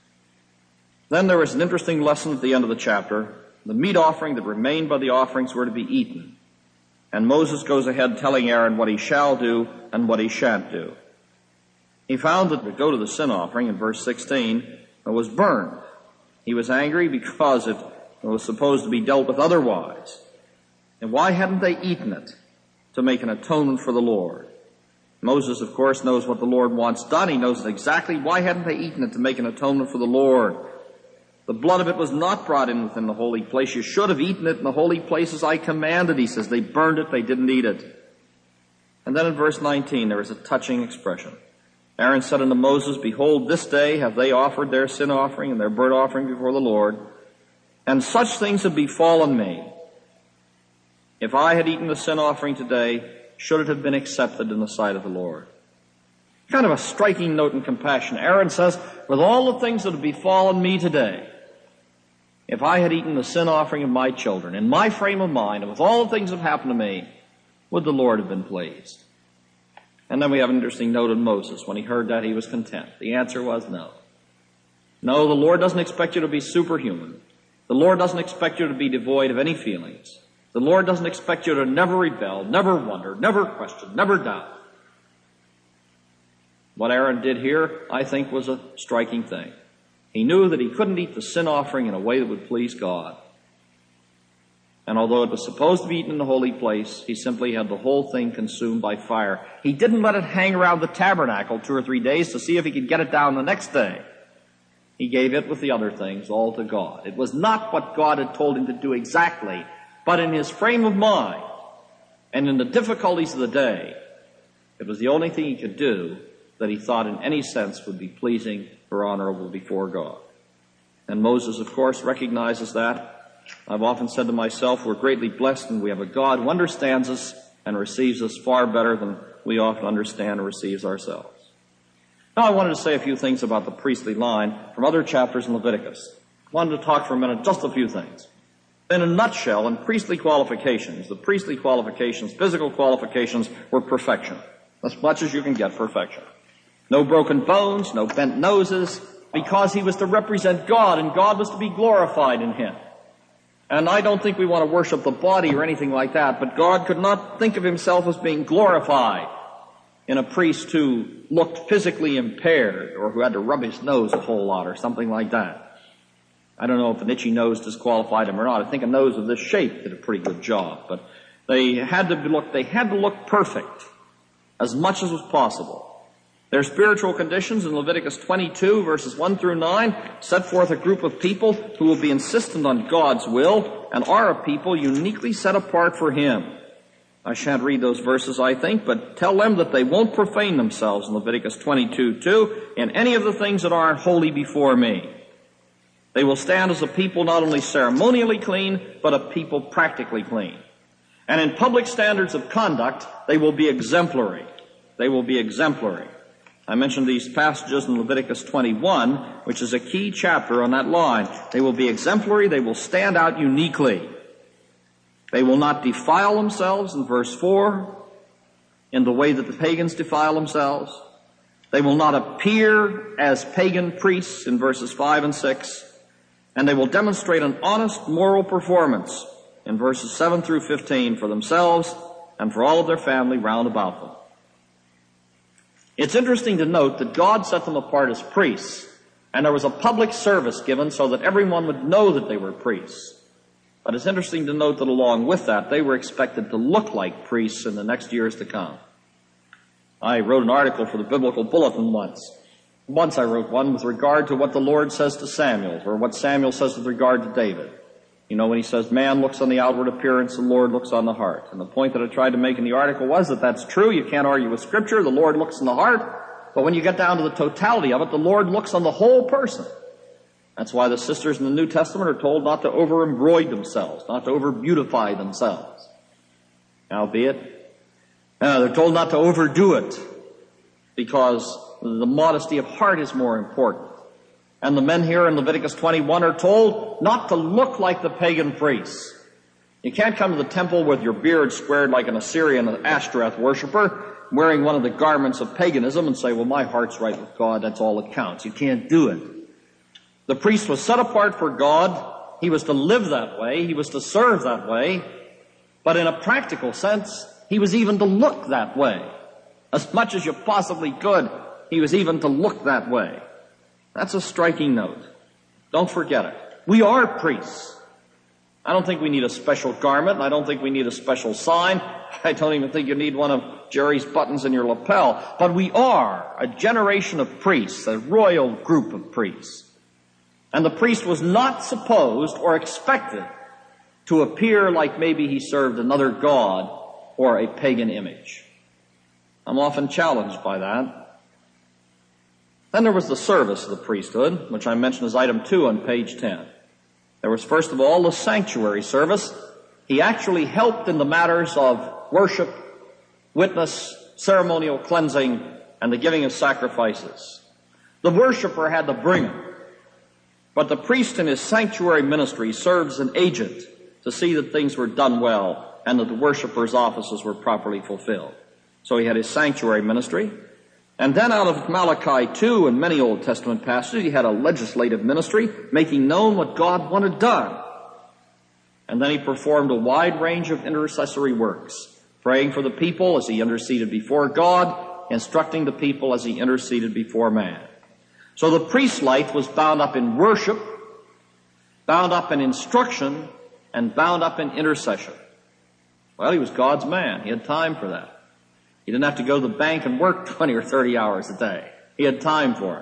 Then there is an interesting lesson at the end of the chapter. The meat offering that remained by the offerings were to be eaten. And Moses goes ahead telling Aaron what he shall do and what he shan't do. He found that to go to the sin offering in verse sixteen, it was burned. He was angry because it was supposed to be dealt with otherwise. And why hadn't they eaten it? To make an atonement for the Lord. Moses, of course, knows what the Lord wants done. He knows exactly why hadn't they eaten it to make an atonement for the Lord. The blood of it was not brought in within the holy place. You should have eaten it in the holy place as I commanded, he says. They burned it, they didn't eat it. And then in verse nineteen, there is a touching expression. Aaron said unto Moses, behold, this day have they offered their sin offering and their burnt offering before the Lord, and such things have befallen me. If I had eaten the sin offering today, should it have been accepted in the sight of the Lord? Kind of a striking note in compassion. Aaron says, with all the things that have befallen me today, if I had eaten the sin offering of my children, in my frame of mind, and with all the things that have happened to me, would the Lord have been pleased? And then we have an interesting note in Moses. When he heard that, he was content. The answer was no. No, the Lord doesn't expect you to be superhuman. The Lord doesn't expect you to be devoid of any feelings. The Lord doesn't expect you to never rebel, never wonder, never question, never doubt. What Aaron did here, I think, was a striking thing. He knew that he couldn't eat the sin offering in a way that would please God. And although it was supposed to be eaten in the holy place, he simply had the whole thing consumed by fire. He didn't let it hang around the tabernacle two or three days to see if he could get it down the next day. He gave it with the other things all to God. It was not what God had told him to do exactly, but in his frame of mind and in the difficulties of the day, it was the only thing he could do that he thought in any sense would be pleasing or honorable before God. And Moses, of course, recognizes that. I've often said to myself, we're greatly blessed and we have a God who understands us and receives us far better than we often understand or receives ourselves. Now I wanted to say a few things about the priestly line from other chapters in Leviticus. I wanted to talk for a minute just a few things. In a nutshell, in priestly qualifications, the priestly qualifications, physical qualifications, were perfection. As much as you can get perfection. No broken bones, no bent noses, because he was to represent God and God was to be glorified in him. And I don't think we want to worship the body or anything like that, but God could not think of himself as being glorified in a priest who looked physically impaired or who had to rub his nose a whole lot or something like that. I don't know if an itchy nose disqualified him or not. I think a nose of this shape did a pretty good job, but they had to look, they had to look perfect as much as was possible. Their spiritual conditions in Leviticus twenty-two, verses one through nine, set forth a group of people who will be insistent on God's will and are a people uniquely set apart for him. I shan't read those verses, I think, but tell them that they won't profane themselves in Leviticus twenty-two two in any of the things that aren't holy before me. They will stand as a people not only ceremonially clean, but a people practically clean. And in public standards of conduct, they will be exemplary. They will be exemplary. I mentioned these passages in Leviticus twenty-one, which is a key chapter on that line. They will be exemplary. They will stand out uniquely. They will not defile themselves in verse four in the way that the pagans defile themselves. They will not appear as pagan priests in verses five and six. And they will demonstrate an honest moral performance in verses seven through fifteen for themselves and for all of their family round about them. It's interesting to note that God set them apart as priests, and there was a public service given so that everyone would know that they were priests. But it's interesting to note that along with that, they were expected to look like priests in the next years to come. I wrote an article for the Biblical Bulletin once. Once I wrote one with regard to what the Lord says to Samuel, or what Samuel says with regard to David. You know, when he says, man looks on the outward appearance, the Lord looks on the heart. And the point that I tried to make in the article was that that's true. You can't argue with Scripture. The Lord looks on the heart. But when you get down to the totality of it, the Lord looks on the whole person. That's why the sisters in the New Testament are told not to over-embroid themselves, not to over-beautify themselves. Albeit, uh, they're told not to overdo it, because the modesty of heart is more important. And the men here in Leviticus twenty-one are told not to look like the pagan priests. You can't come to the temple with your beard squared like an Assyrian Ashtoreth worshiper, wearing one of the garments of paganism and say, well, my heart's right with God, that's all that counts. You can't do it. The priest was set apart for God. He was to live that way. He was to serve that way. But in a practical sense, he was even to look that way. As much as you possibly could, he was even to look that way. That's a striking note. Don't forget it. We are priests. I don't think we need a special garment, and I don't think we need a special sign. I don't even think you need one of Jerry's buttons in your lapel. But we are a generation of priests, a royal group of priests. And the priest was not supposed or expected to appear like maybe he served another god or a pagan image. I'm often challenged by that. Then there was the service of the priesthood, which I mentioned as item two on page ten. There was, first of all, the sanctuary service. He actually helped in the matters of worship, witness, ceremonial cleansing, and the giving of sacrifices. The worshiper had to bring them. But the priest in his sanctuary ministry served as an agent to see that things were done well and that the worshiper's offices were properly fulfilled. So he had his sanctuary ministry. And then out of Malachi two and many Old Testament passages, he had a legislative ministry, making known what God wanted done. And then he performed a wide range of intercessory works, praying for the people as he interceded before God, instructing the people as he interceded before man. So the priest's life was bound up in worship, bound up in instruction, and bound up in intercession. Well, he was God's man. He had time for that. He didn't have to go to the bank and work twenty or thirty hours a day. He had time for it.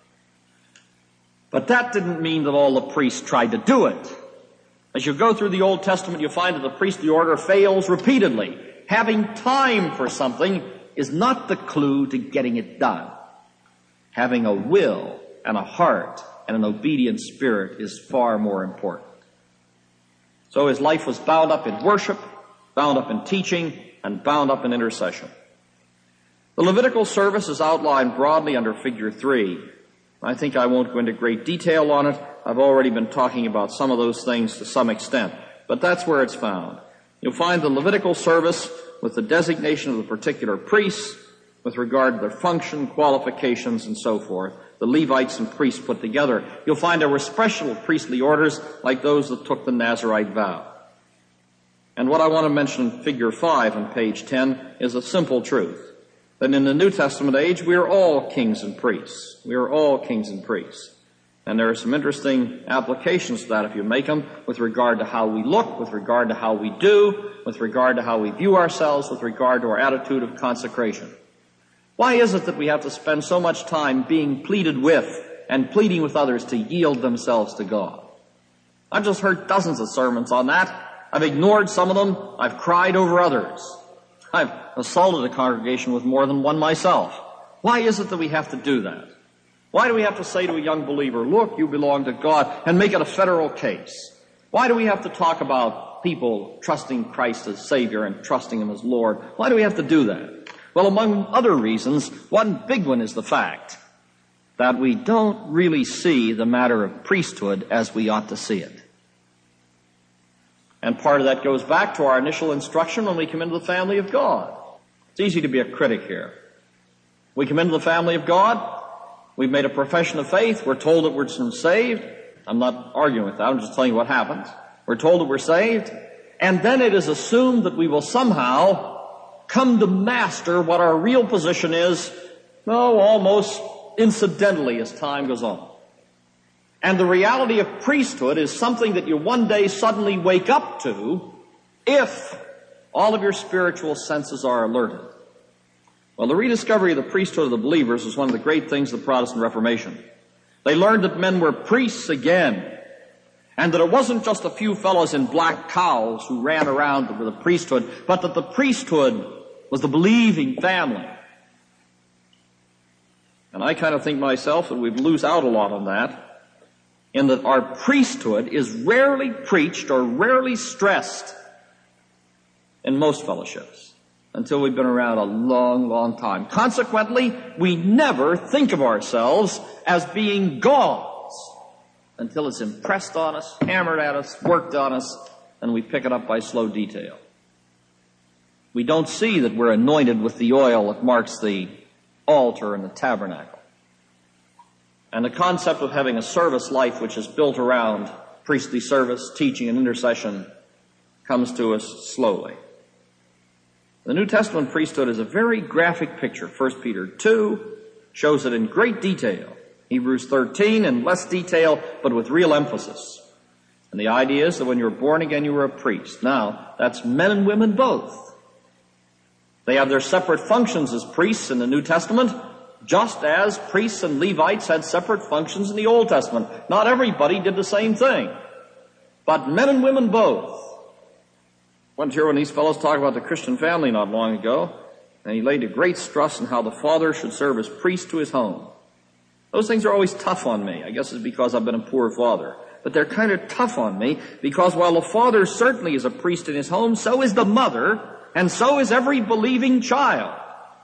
But that didn't mean that all the priests tried to do it. As you go through the Old Testament, you'll find that the priestly order fails repeatedly. Having time for something is not the clue to getting it done. Having a will and a heart and an obedient spirit is far more important. So his life was bound up in worship, bound up in teaching, and bound up in intercession. The Levitical service is outlined broadly under figure three. I think I won't go into great detail on it. I've already been talking about some of those things to some extent, but that's where it's found. You'll find the Levitical service with the designation of the particular priests with regard to their function, qualifications, and so forth. The Levites and priests put together. You'll find there were special priestly orders like those that took the Nazirite vow. And what I want to mention in figure five on page ten is a simple truth. That in the New Testament age, we are all kings and priests. We are all kings and priests. And there are some interesting applications to that if you make them with regard to how we look, with regard to how we do, with regard to how we view ourselves, with regard to our attitude of consecration. Why is it that we have to spend so much time being pleaded with and pleading with others to yield themselves to God? I've just heard dozens of sermons on that. I've ignored some of them. I've cried over others. I've assaulted a congregation with more than one myself. Why is it that we have to do that? Why do we have to say to a young believer, look, you belong to God, and make it a federal case? Why do we have to talk about people trusting Christ as Savior and trusting Him as Lord? Why do we have to do that? Well, among other reasons, one big one is the fact that we don't really see the matter of priesthood as we ought to see it. And part of that goes back to our initial instruction when we come into the family of God. It's easy to be a critic here. We come into the family of God, we've made a profession of faith, we're told that we're saved. I'm not arguing with that, I'm just telling you what happens. We're told that we're saved, and then it is assumed that we will somehow come to master what our real position is, no, almost incidentally as time goes on. And the reality of priesthood is something that you one day suddenly wake up to if all of your spiritual senses are alerted. Well, the rediscovery of the priesthood of the believers was one of the great things of the Protestant Reformation. They learned that men were priests again, and that it wasn't just a few fellows in black cowls who ran around with the priesthood, but that the priesthood was the believing family. And I kind of think myself that we'd lose out a lot on that, in that our priesthood is rarely preached or rarely stressed in most fellowships until we've been around a long, long time. Consequently, we never think of ourselves as being God's until it's impressed on us, hammered at us, worked on us, and we pick it up by slow detail. We don't see that we're anointed with the oil that marks the altar and the tabernacle. And the concept of having a service life which is built around priestly service, teaching, and intercession comes to us slowly. The New Testament priesthood is a very graphic picture. First Peter two shows it in great detail. Hebrews thirteen in less detail, but with real emphasis. And the idea is that when you're born again, you are a priest. Now, that's men and women both. They have their separate functions as priests in the New Testament, just as priests and Levites had separate functions in the Old Testament. Not everybody did the same thing, but men and women both. I went to hear one of these fellows talk about the Christian family not long ago, and he laid a great stress on how the father should serve as priest to his home. Those things are always tough on me. I guess it's because I've been a poor father. But they're kind of tough on me because while the father certainly is a priest in his home, so is the mother, and so is every believing child.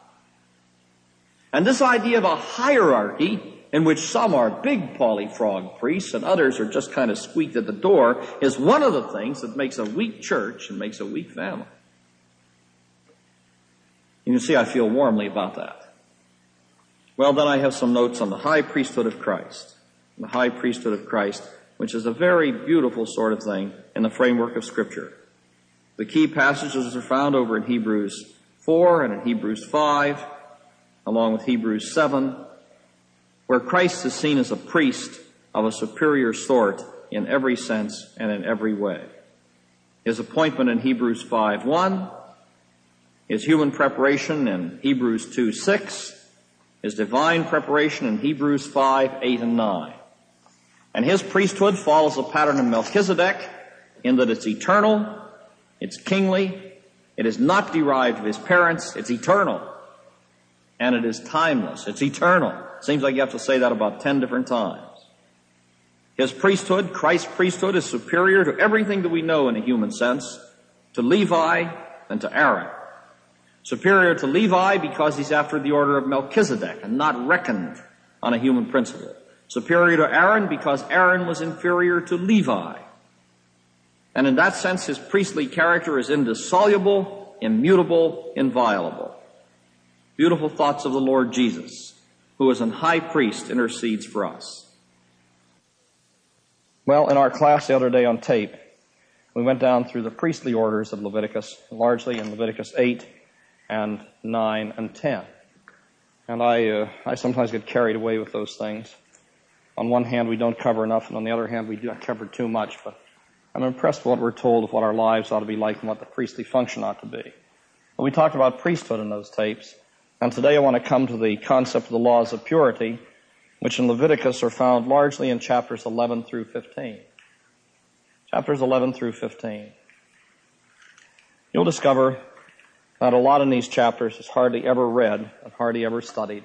And this idea of a hierarchy in which some are big polyfrog priests and others are just kind of squeaked at the door is one of the things that makes a weak church and makes a weak family. You can see I feel warmly about that. Well, then I have some notes on the high priesthood of Christ. The high priesthood of Christ, which is a very beautiful sort of thing in the framework of Scripture. The key passages are found over in Hebrews four and in Hebrews five, along with Hebrews seven, where Christ is seen as a priest of a superior sort in every sense and in every way. His appointment in Hebrews five one, his human preparation in Hebrews two six, his divine preparation in Hebrews five eight and nine. And his priesthood follows the pattern of Melchizedek in that it's eternal, it's kingly, it is not derived of his parents, it's eternal, and it is timeless, it's eternal. Seems like you have to say that about ten different times. His priesthood, Christ's priesthood, is superior to everything that we know in a human sense, to Levi and to Aaron. Superior to Levi because he's after the order of Melchizedek and not reckoned on a human principle. Superior to Aaron because Aaron was inferior to Levi. And in that sense, his priestly character is indissoluble, immutable, inviolable. Beautiful thoughts of the Lord Jesus, who as an high priest intercedes for us. Well, in our class the other day on tape, we went down through the priestly orders of Leviticus, largely in Leviticus eight and nine and ten. And I, uh, I sometimes get carried away with those things. On one hand, we don't cover enough, and on the other hand, we do cover too much. But I'm impressed with what we're told of what our lives ought to be like and what the priestly function ought to be. But we talked about priesthood in those tapes, and today I want to come to the concept of the laws of purity, which in Leviticus are found largely in chapters eleven through fifteen. Chapters eleven through fifteen. You'll discover that a lot in these chapters is hardly ever read and hardly ever studied.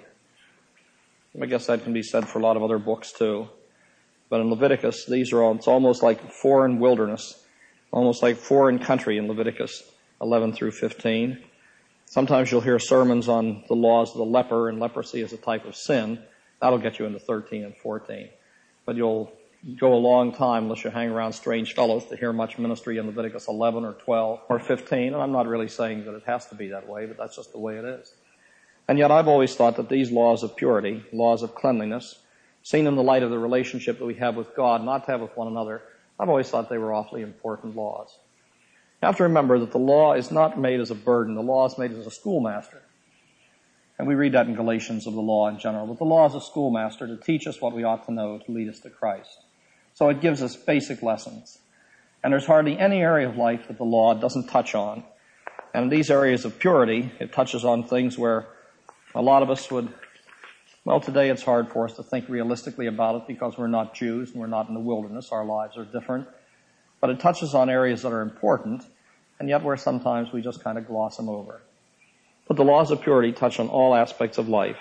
I guess that can be said for a lot of other books too. But in Leviticus, these are all, it's almost like foreign wilderness, almost like foreign country in Leviticus eleven through fifteen. Sometimes you'll hear sermons on the laws of the leper and leprosy as a type of sin. That'll get you into thirteen and fourteen. But you'll go a long time unless you hang around strange fellows to hear much ministry in Leviticus eleven or twelve or fifteen. And I'm not really saying that it has to be that way, but that's just the way it is. And yet I've always thought that these laws of purity, laws of cleanliness, seen in the light of the relationship that we have with God, not to have with one another, I've always thought they were awfully important laws. You have to remember that the law is not made as a burden. The law is made as a schoolmaster. And we read that in Galatians of the law in general, that the law is a schoolmaster to teach us what we ought to know, to lead us to Christ. So it gives us basic lessons. And there's hardly any area of life that the law doesn't touch on. And in these areas of purity, it touches on things where a lot of us would, well, today it's hard for us to think realistically about it because we're not Jews and we're not in the wilderness. Our lives are different. But it touches on areas that are important, and yet where sometimes we just kind of gloss them over. But the laws of purity touch on all aspects of life.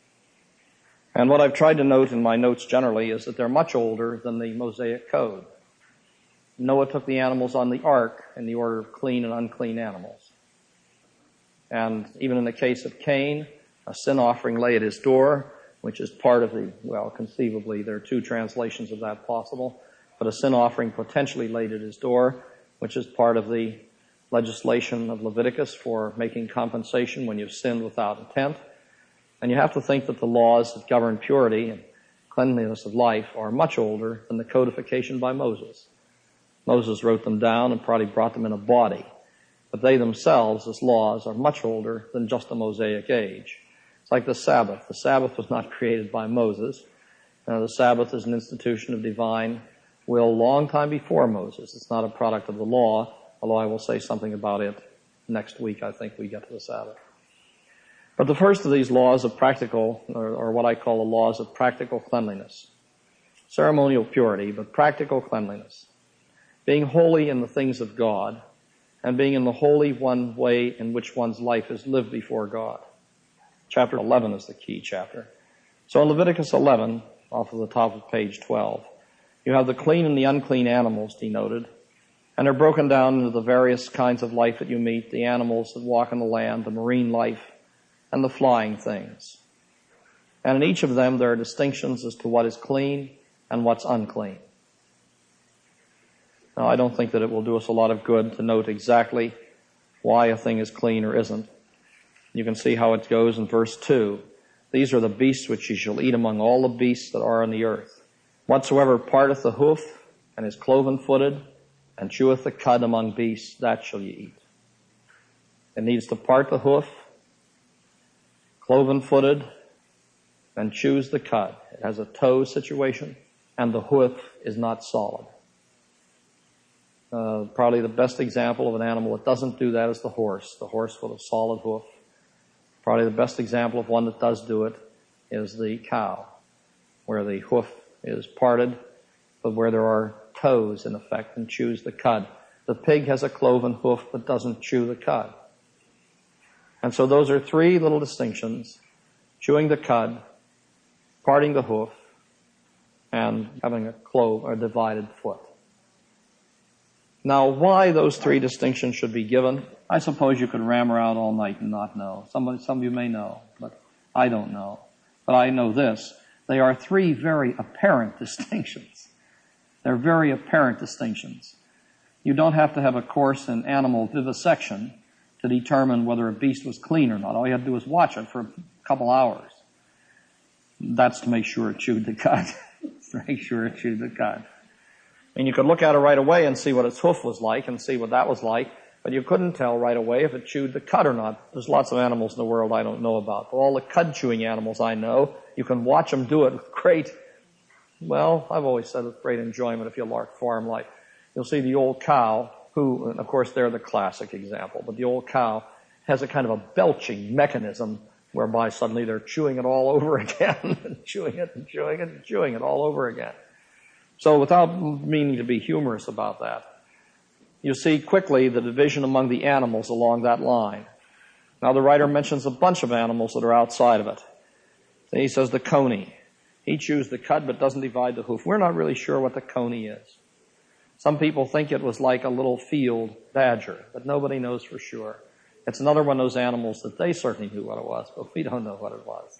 And what I've tried to note in my notes generally is that they're much older than the Mosaic Code. Noah took the animals on the ark in the order of clean and unclean animals. And even in the case of Cain, a sin offering lay at his door, which is part of the, well, conceivably, there are two translations of that possible, but a sin offering potentially laid at his door, which is part of the legislation of Leviticus for making compensation when you've sinned without intent. And you have to think that the laws that govern purity and cleanliness of life are much older than the codification by Moses. Moses wrote them down and probably brought them in a body. But they themselves, as laws, are much older than just the Mosaic age. It's like the Sabbath. The Sabbath was not created by Moses. Uh, the Sabbath is an institution of divine will long time before Moses. It's not a product of the law, although I will say something about it next week. I think we get to the Sabbath. But the first of these laws of practical, or, or what I call the laws of practical cleanliness, ceremonial purity, but practical cleanliness, being holy in the things of God, and being in the holy one way in which one's life is lived before God. Chapter eleven is the key chapter. So in Leviticus eleven, off of the top of page twelve, you have the clean and the unclean animals denoted, and they're broken down into the various kinds of life that you meet, the animals that walk on the land, the marine life, and the flying things. And in each of them there are distinctions as to what is clean and what's unclean. Now, I don't think that it will do us a lot of good to note exactly why a thing is clean or isn't. You can see how it goes in verse two. These are the beasts which ye shall eat among all the beasts that are on the earth. Whatsoever parteth the hoof, and is cloven-footed, and cheweth the cud among beasts, that shall ye eat. It needs to part the hoof, cloven-footed, and chews the cud. It has a toe situation, and the hoof is not solid. Uh, probably the best example of an animal that doesn't do that is the horse. The horse with a solid hoof. Probably the best example of one that does do it is the cow, where the hoof is parted, but where there are toes, in effect, and chews the cud. The pig has a cloven hoof but doesn't chew the cud. And so those are three little distinctions: chewing the cud, parting the hoof, and having a clove or divided foot. Now, why those three distinctions should be given, I suppose you could ram around all night and not know. Somebody, some of you may know, but I don't know. But I know this. They are three very apparent distinctions. They're very apparent distinctions. You don't have to have a course in animal vivisection to determine whether a beast was clean or not. All you have to do is watch it for a couple hours. That's to make sure it chewed the cud. to make sure it chewed the cud. I mean, you could look at it right away and see what its hoof was like and see what that was like, but you couldn't tell right away if it chewed the cud or not. There's lots of animals in the world I don't know about, but all the cud-chewing animals I know, you can watch them do it with great, well, I've always said with great enjoyment if you lark farm life. You'll see the old cow, who, and of course they're the classic example, but the old cow has a kind of a belching mechanism whereby suddenly they're chewing it all over again, and chewing it and chewing it and chewing it all over again. So without meaning to be humorous about that, you see quickly the division among the animals along that line. Now the writer mentions a bunch of animals that are outside of it. Then he says the coney. He chews the cud but doesn't divide the hoof. We're not really sure what the coney is. Some people think it was like a little field badger, but nobody knows for sure. It's another one of those animals that they certainly knew what it was, but we don't know what it was.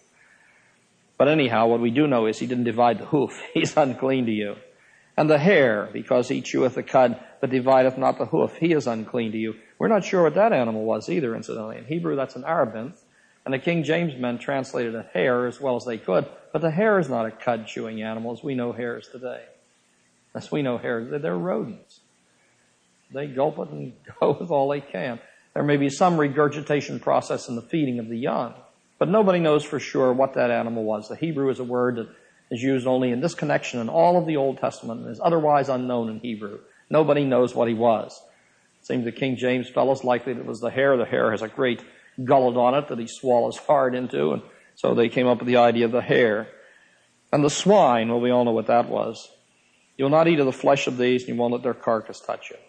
But anyhow, what we do know is he didn't divide the hoof. He's unclean to you. And the hare, because he cheweth the cud, but divideth not the hoof, he is unclean to you. We're not sure what that animal was either, incidentally. In Hebrew, that's an arabinth. And the King James men translated a hare as well as they could. But the hare is not a cud-chewing animal as we know hares today. As we know hares, they're rodents. They gulp it and go with all they can. There may be some regurgitation process in the feeding of the young. But nobody knows for sure what that animal was. The Hebrew is a word that is used only in this connection in all of the Old Testament and is otherwise unknown in Hebrew. Nobody knows what he was. It seems the King James fellows likely that it was the hare. The hare has a great gullet on it that he swallows hard into, and so they came up with the idea of the hare. And the swine, well, we all know what that was. You'll not eat of the flesh of these, and you won't let their carcass touch you.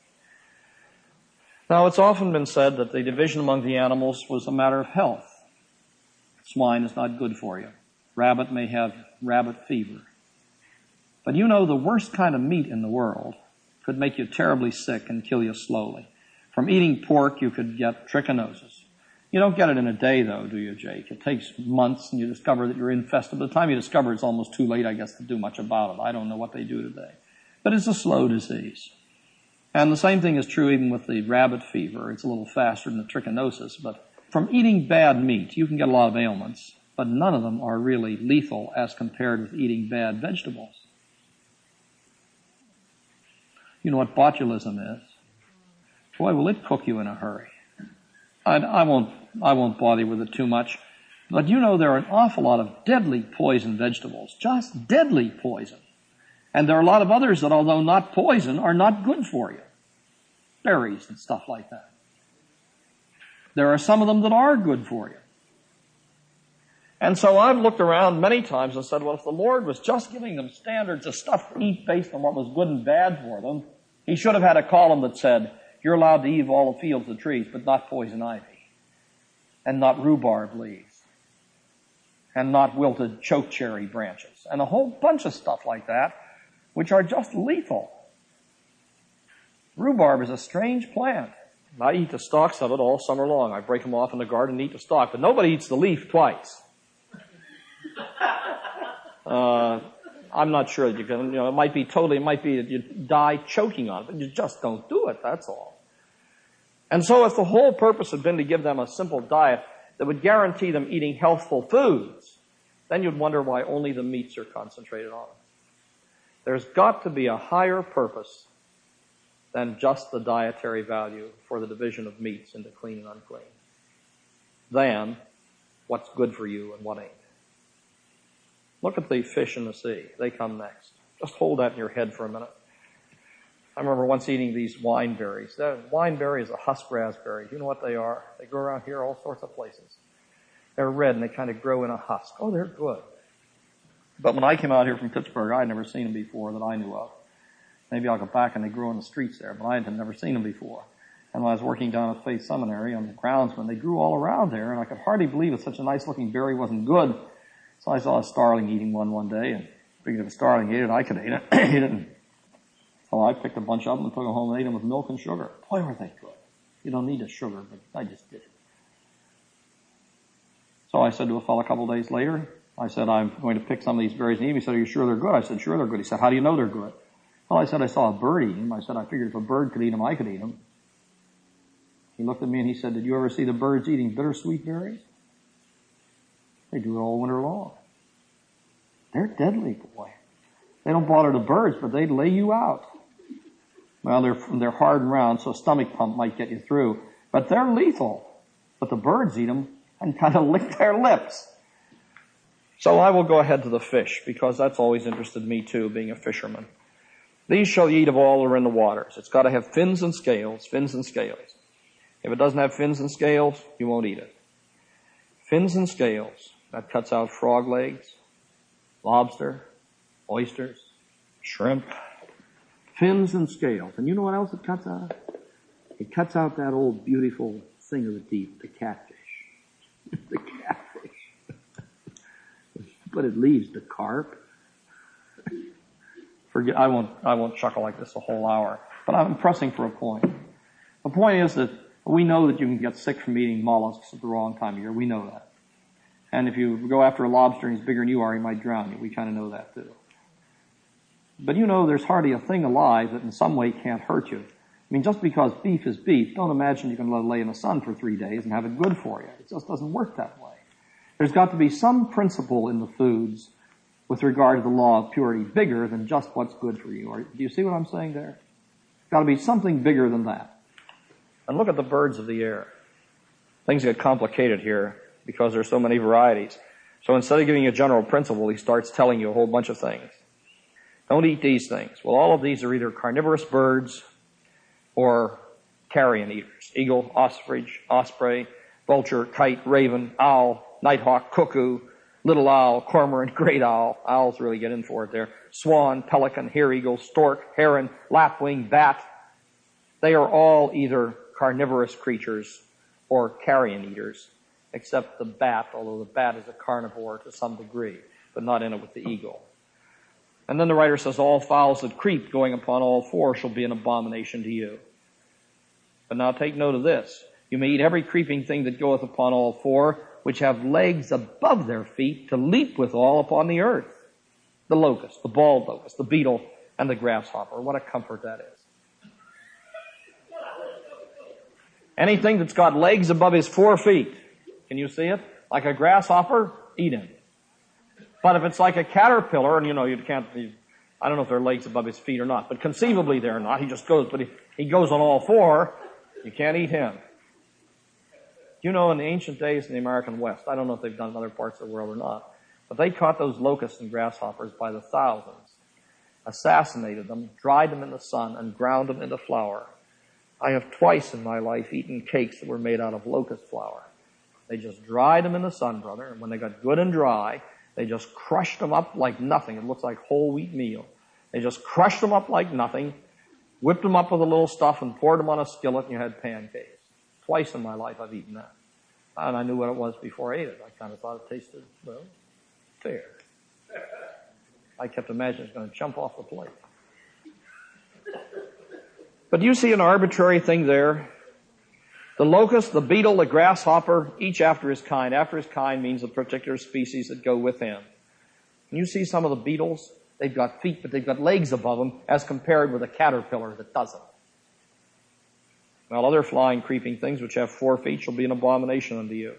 Now, it's often been said that the division among the animals was a matter of health. Swine is not good for you. Rabbit may have rabbit fever. But you know the worst kind of meat in the world could make you terribly sick and kill you slowly. From eating pork, you could get trichinosis. You don't get it in a day, though, do you, Jake? It takes months, and you discover that you're infested. By the time you discover it's almost too late, I guess, to do much about it. I don't know what they do today. But it's a slow disease. And the same thing is true even with the rabbit fever. It's a little faster than the trichinosis. But from eating bad meat, you can get a lot of ailments, but none of them are really lethal as compared with eating bad vegetables. You know what botulism is? Boy, will it cook you in a hurry. I, I won't, I won't bother you with it too much. But you know there are an awful lot of deadly poison vegetables, just deadly poison. And there are a lot of others that, although not poison, are not good for you. Berries and stuff like that. There are some of them that are good for you. And so I've looked around many times and said, well, if the Lord was just giving them standards of stuff to eat based on what was good and bad for them, he should have had a column that said, you're allowed to eat all the fields and trees, but not poison ivy, and not rhubarb leaves, and not wilted chokecherry branches, and a whole bunch of stuff like that, which are just lethal. Rhubarb is a strange plant. I eat the stalks of it all summer long. I break them off in the garden and eat the stalk, but nobody eats the leaf twice. Uh, I'm not sure that you can, you know, it might be totally, it might be that you die choking on it, but you just don't do it, that's all. And so if the whole purpose had been to give them a simple diet, that would guarantee them eating healthful foods, then you'd wonder why only the meats are concentrated on. There's got to be a higher purpose than just the dietary value for the division of meats into clean and unclean, than what's good for you and what ain't. Look at the fish in the sea. They come next. Just hold that in your head for a minute. I remember once eating these wine berries. The wine berry is a husk raspberry. Do you know what they are? They grow around here all sorts of places. They're red and they kind of grow in a husk. Oh, they're good. But when I came out here from Pittsburgh, I had never seen them before that I knew of. Maybe I'll go back and they grew in the streets there, but I had never seen them before. And when I was working down at Faith Seminary on the groundsman, they grew all around there, and I could hardly believe that such a nice-looking berry wasn't good. So I saw a starling eating one one day, and figured if a starling ate it, I could eat it. eat it. So I picked a bunch of them and took them home and ate them with milk and sugar. Boy, were they good. You don't need a sugar, but I just did it. So I said to a fellow a couple of days later, I said, I'm going to pick some of these berries and eat them. He said, are you sure they're good? I said, sure they're good. He said, how do you know they're good? Well, I said, I saw a bird eat them. I said, I figured if a bird could eat them, I could eat them. He looked at me and he said, did you ever see the birds eating bittersweet berries? They do it all winter long. They're deadly, boy. They don't bother the birds, but they lay you out. Well, they're, they're hard and round, so a stomach pump might get you through. But they're lethal. But the birds eat them and kind of lick their lips. So I will go ahead to the fish, because that's always interested me too, being a fisherman. These shall ye eat of all that are in the waters. It's got to have fins and scales, fins and scales. If it doesn't have fins and scales, you won't eat it. Fins and scales, that cuts out frog legs, lobster, oysters, shrimp. Fins and scales. And you know what else it cuts out? It cuts out that old beautiful thing of the deep, the catfish. the catfish. But it leaves the carp. Forget, I won't, I won't chuckle like this a whole hour, but I'm pressing for a point. The point is that we know that you can get sick from eating mollusks at the wrong time of year. We know that. And if you go after a lobster and he's bigger than you are, he might drown you. We kind of know that too. But you know there's hardly a thing alive that in some way can't hurt you. I mean, just because beef is beef, don't imagine you can let it lay in the sun for three days and have it good for you. It just doesn't work that way. There's got to be some principle in the foods with regard to the law of purity bigger than just what's good for you. Or, do you see what I'm saying there? There's got to be something bigger than that. And look at the birds of the air. Things get complicated here because there's so many varieties. So instead of giving you a general principle, he starts telling you a whole bunch of things. Don't eat these things. Well, all of these are either carnivorous birds or carrion eaters. Eagle, ostrich, osprey, vulture, kite, raven, owl, nighthawk, cuckoo, little owl, cormorant, great owl. Owls really get in for it there. Swan, pelican, hare-eagle, stork, heron, lapwing, bat. They are all either carnivorous creatures or carrion eaters, except the bat, although the bat is a carnivore to some degree, but not in it with the eagle. And then the writer says, all fowls that creep going upon all four shall be an abomination to you. But now take note of this. You may eat every creeping thing that goeth upon all four, which have legs above their feet to leap withal upon the earth. The locust, the bald locust, the beetle, and the grasshopper. What a comfort that is. Anything that's got legs above his four feet. Can you see it? Like a grasshopper, eat him. But if it's like a caterpillar, and you know, you can't, you, I don't know if there are legs above his feet or not, but conceivably they're not. He just goes, but he, he goes on all four. You can't eat him. You know, in the ancient days in the American West, I don't know if they've done in other parts of the world or not, but they caught those locusts and grasshoppers by the thousands, assassinated them, dried them in the sun, and ground them into flour. I have twice in my life eaten cakes that were made out of locust flour. They just dried them in the sun, brother, and when they got good and dry, they just crushed them up like nothing. It looks like whole wheat meal. They just crushed them up like nothing, whipped them up with a little stuff, and poured them on a skillet, and you had pancakes. Twice in my life I've eaten that. And I knew what it was before I ate it. I kind of thought it tasted, well, fair. I kept imagining it was going to jump off the plate. But do you see an arbitrary thing there? The locust, the beetle, the grasshopper, each after his kind. After his kind means the particular species that go with him. And you see some of the beetles, they've got feet, but they've got legs above them as compared with a caterpillar that doesn't. Well, other flying, creeping things which have four feet shall be an abomination unto you.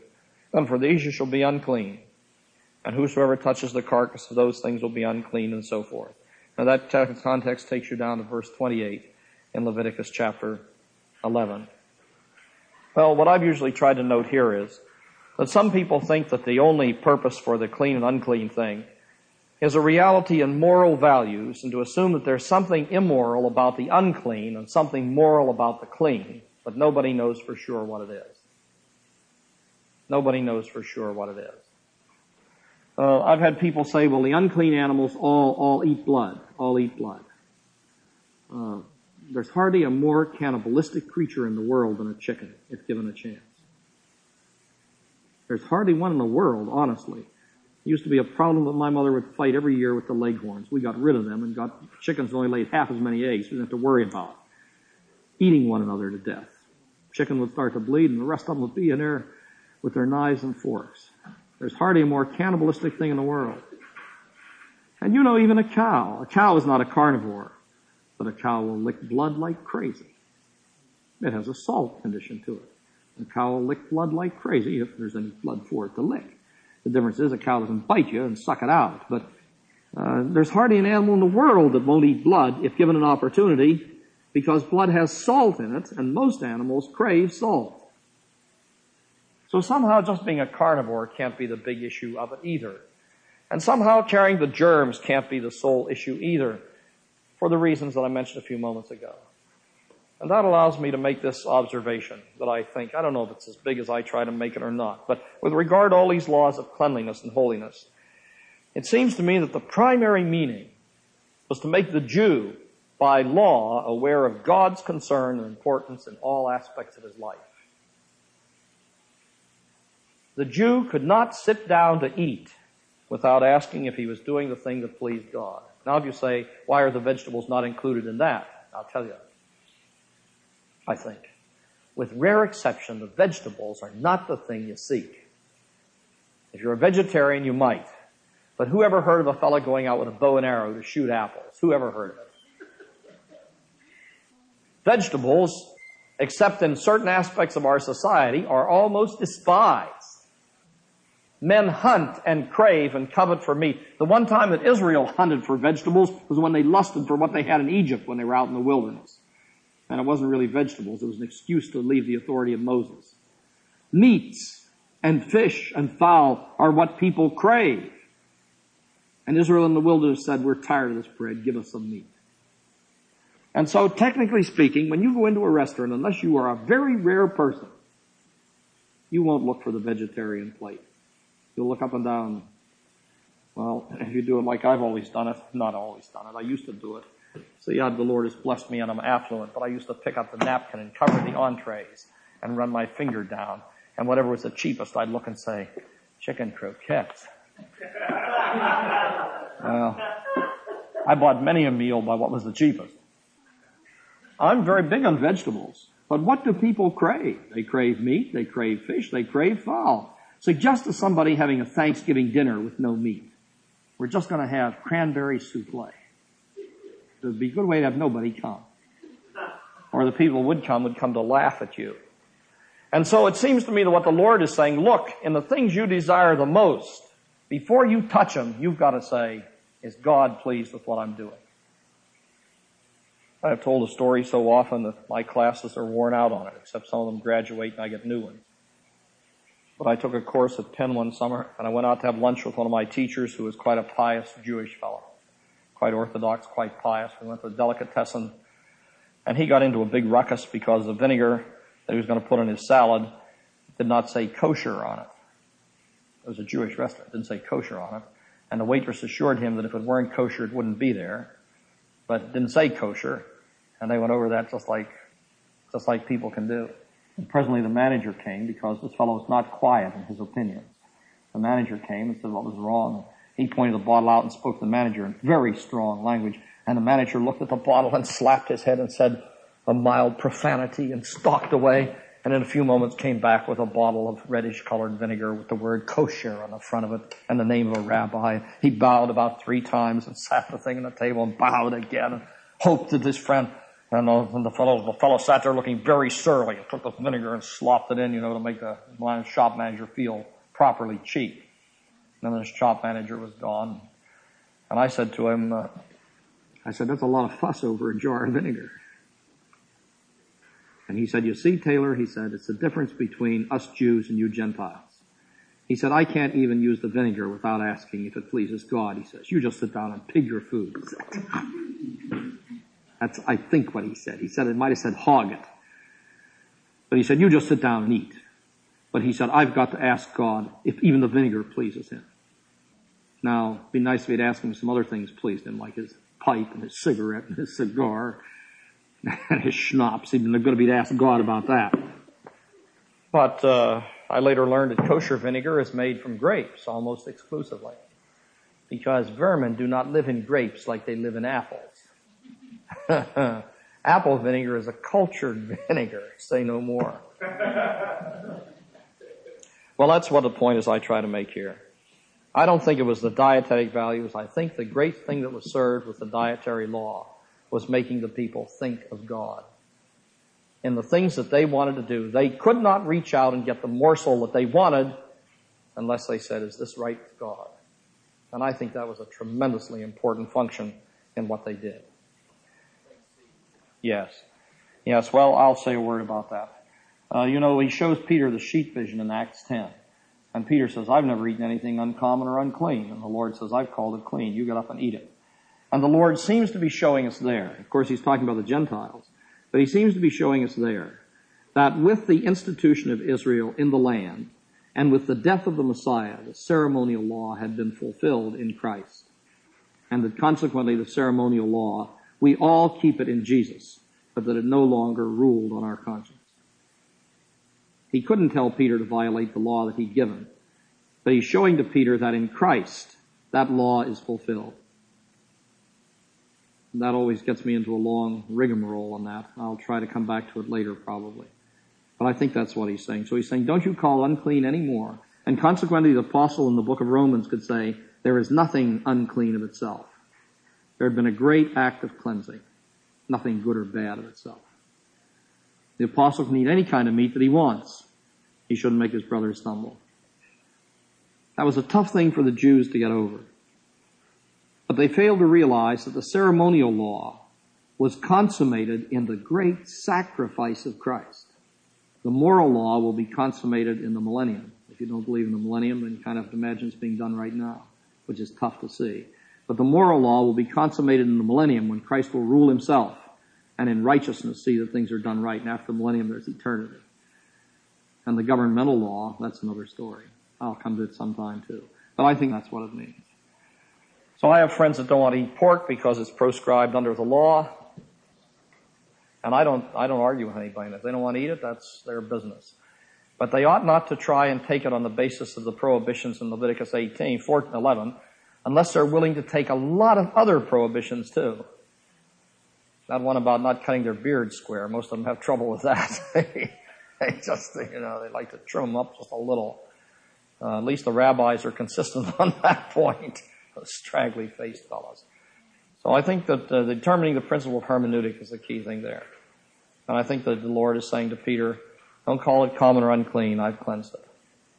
And for these you shall be unclean. And whosoever touches the carcass of those things will be unclean, and so forth. Now that context takes you down to verse twenty-eight in Leviticus chapter eleven. Well, what I've usually tried to note here is that some people think that the only purpose for the clean and unclean thing is a reality in moral values, and to assume that there's something immoral about the unclean and something moral about the clean, but nobody knows for sure what it is. Nobody knows for sure what it is. Uh, I've had people say, well, the unclean animals all, all eat blood, all eat blood. Uh, there's hardly a more cannibalistic creature in the world than a chicken, if given a chance. There's hardly one in the world, honestly. It used to be a problem that my mother would fight every year with the leghorns. We got rid of them and got chickens only laid half as many eggs. We didn't have to worry about eating one another to death. Chicken would start to bleed and the rest of them would be in there with their knives and forks. There's hardly a more cannibalistic thing in the world. And you know, even a cow. A cow is not a carnivore, but a cow will lick blood like crazy. It has a salt condition to it. A cow will lick blood like crazy if there's any blood for it to lick. The difference is a cow doesn't bite you and suck it out. But uh, there's hardly an animal in the world that won't eat blood if given an opportunity, because blood has salt in it, and most animals crave salt. So somehow just being a carnivore can't be the big issue of it either. And somehow carrying the germs can't be the sole issue either, for the reasons that I mentioned a few moments ago. And that allows me to make this observation that I think, I don't know if it's as big as I try to make it or not, but with regard to all these laws of cleanliness and holiness, it seems to me that the primary meaning was to make the Jew, by law, aware of God's concern and importance in all aspects of his life. The Jew could not sit down to eat without asking if he was doing the thing that pleased God. Now if you say, why are the vegetables not included in that? I'll tell you. I think. With rare exception, the vegetables are not the thing you seek. If you're a vegetarian, you might. But who ever heard of a fellow going out with a bow and arrow to shoot apples? Who ever heard of it? Vegetables, except in certain aspects of our society, are almost despised. Men hunt and crave and covet for meat. The one time that Israel hunted for vegetables was when they lusted for what they had in Egypt when they were out in the wilderness. And it wasn't really vegetables. It was an excuse to leave the authority of Moses. Meats and fish and fowl are what people crave. And Israel in the wilderness said, we're tired of this bread. Give us some meat. And so technically speaking, when you go into a restaurant, unless you are a very rare person, you won't look for the vegetarian plate. You'll look up and down. Well, if you do it like I've always done it, not always done it. I used to do it. So yeah, the Lord has blessed me and I'm affluent, but I used to pick up the napkin and cover the entrees and run my finger down. And whatever was the cheapest, I'd look and say, chicken croquettes. Well, I bought many a meal by what was the cheapest. I'm very big on vegetables, but what do people crave? They crave meat, they crave fish, they crave fowl. Suggest to somebody having a Thanksgiving dinner with no meat. We're just going to have cranberry souffle. It would be a good way to have nobody come. Or the people who would come would come to laugh at you. And so it seems to me that what the Lord is saying, look, in the things you desire the most, before you touch them, you've got to say, is God pleased with what I'm doing? I've told a story so often that my classes are worn out on it, except some of them graduate and I get new ones. But I took a course at Penn one summer, and I went out to have lunch with one of my teachers who was quite a pious Jewish fellow. Quite orthodox, quite pious. We went to a delicatessen, and he got into a big ruckus because the vinegar that he was going to put in his salad did not say kosher on it. It was a Jewish restaurant. It didn't say kosher on it. And the waitress assured him that if it weren't kosher, it wouldn't be there. But it didn't say kosher. And they went over that just like, just like people can do. And presently the manager came because this fellow was not quiet in his opinions. The manager came and said what was wrong. He pointed the bottle out and spoke to the manager in very strong language. And the manager looked at the bottle and slapped his head and said a mild profanity and stalked away. And in a few moments came back with a bottle of reddish-colored vinegar with the word kosher on the front of it and the name of a rabbi. He bowed about three times and sat the thing on the table and bowed again and hoped that his friend... And the, and the fellow, the fellow sat there looking very surly and took the vinegar and slopped it in, you know, to make the shop manager feel properly cheap. And then the shop manager was gone. And I said to him, uh, I said, that's a lot of fuss over a jar of vinegar. And he said, you see, Taylor, he said, it's the difference between us Jews and you Gentiles. He said, I can't even use the vinegar without asking if it pleases God. He says, you just sit down and pig your food. That's, I think, what he said. He said, it might have said hog it. But he said, you just sit down and eat. But he said, I've got to ask God if even the vinegar pleases him. Now, it'd be nice if he'd ask him if some other things pleased him, like his pipe and his cigarette and his cigar and his schnapps. Even they're going to be to ask God about that. But uh, I later learned that kosher vinegar is made from grapes almost exclusively, because vermin do not live in grapes like they live in apples. Apple vinegar is a cultured vinegar, say no more. Well, that's what the point is I try to make here. I don't think it was the dietetic values. I think the great thing that was served with the dietary law was making the people think of God. In the things that they wanted to do, they could not reach out and get the morsel that they wanted unless they said, is this right with God? And I think that was a tremendously important function in what they did. Yes. Yes, well, I'll say a word about that. Uh, you know, he shows Peter the sheep vision in Acts ten. And Peter says, I've never eaten anything uncommon or unclean. And the Lord says, I've called it clean. You get up and eat it. And the Lord seems to be showing us there. Of course, he's talking about the Gentiles. But he seems to be showing us there that with the institution of Israel in the land and with the death of the Messiah, the ceremonial law had been fulfilled in Christ. And that consequently the ceremonial law, we all keep it in Jesus, but that it no longer ruled on our conscience. He couldn't tell Peter to violate the law that he'd given, but he's showing to Peter that in Christ, that law is fulfilled. And that always gets me into a long rigmarole on that. I'll try to come back to it later probably. But I think that's what he's saying. So he's saying, don't you call unclean anymore. And consequently, the apostle in the book of Romans could say, there is nothing unclean of itself. There had been a great act of cleansing. Nothing good or bad of itself. The apostle can eat any kind of meat that he wants. He shouldn't make his brother stumble. That was a tough thing for the Jews to get over. But they failed to realize that the ceremonial law was consummated in the great sacrifice of Christ. The moral law will be consummated in the millennium. If you don't believe in the millennium, then you kind of have to imagine it's being done right now, which is tough to see. But the moral law will be consummated in the millennium when Christ will rule himself and in righteousness see that things are done right. And after the millennium, there's eternity. And the governmental law, that's another story. I'll come to it sometime too. But I think that's what it means. So I have friends that don't want to eat pork because it's proscribed under the law. And I don't, I don't argue with anybody. If they don't want to eat it, that's their business. But they ought not to try and take it on the basis of the prohibitions in Leviticus eighteen, fourteen, eleven, unless they're willing to take a lot of other prohibitions too. That one about not cutting their beards square. Most of them have trouble with that. They just, you know, they like to trim them up just a little. Uh, at least the rabbis are consistent on that point. Those straggly-faced fellows. So I think that uh, determining the principle of hermeneutic is the key thing there. And I think that the Lord is saying to Peter, don't call it common or unclean. I've cleansed it.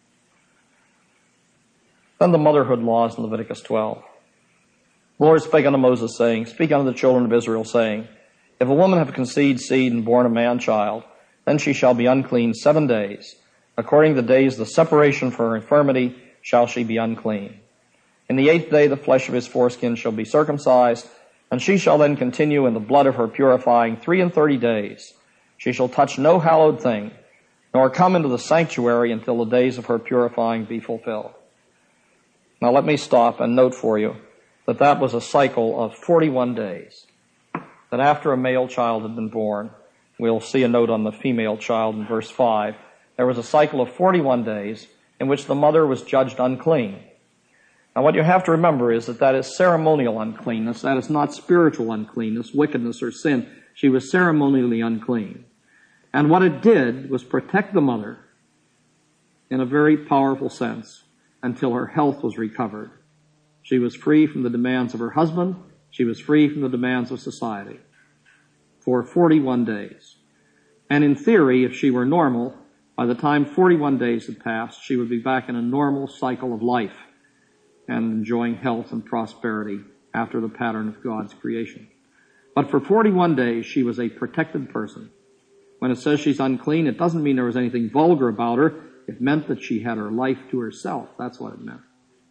Then the motherhood laws in Leviticus twelve. The Lord spake unto Moses, saying, speak unto the children of Israel, saying, if a woman have conceived seed and born a man-child, then she shall be unclean seven days. According to the days of the separation for her infirmity shall she be unclean. In the eighth day the flesh of his foreskin shall be circumcised, and she shall then continue in the blood of her purifying three and thirty days. She shall touch no hallowed thing, nor come into the sanctuary until the days of her purifying be fulfilled. Now let me stop and note for you that that was a cycle of forty-one days. That after a male child had been born, we'll see a note on the female child in verse five, there was a cycle of forty-one days in which the mother was judged unclean. Now what you have to remember is that that is ceremonial uncleanness. That is not spiritual uncleanness, wickedness, or sin. She was ceremonially unclean. And what it did was protect the mother in a very powerful sense until her health was recovered. She was free from the demands of her husband. She was free from the demands of society for forty-one days. And in theory, if she were normal, By the time forty-one days had passed, she would be back in a normal cycle of life and enjoying health and prosperity after the pattern of God's creation. But for forty-one days, she was a protected person. When it says she's unclean, it doesn't mean there was anything vulgar about her. It meant that she had her life to herself. That's what it meant.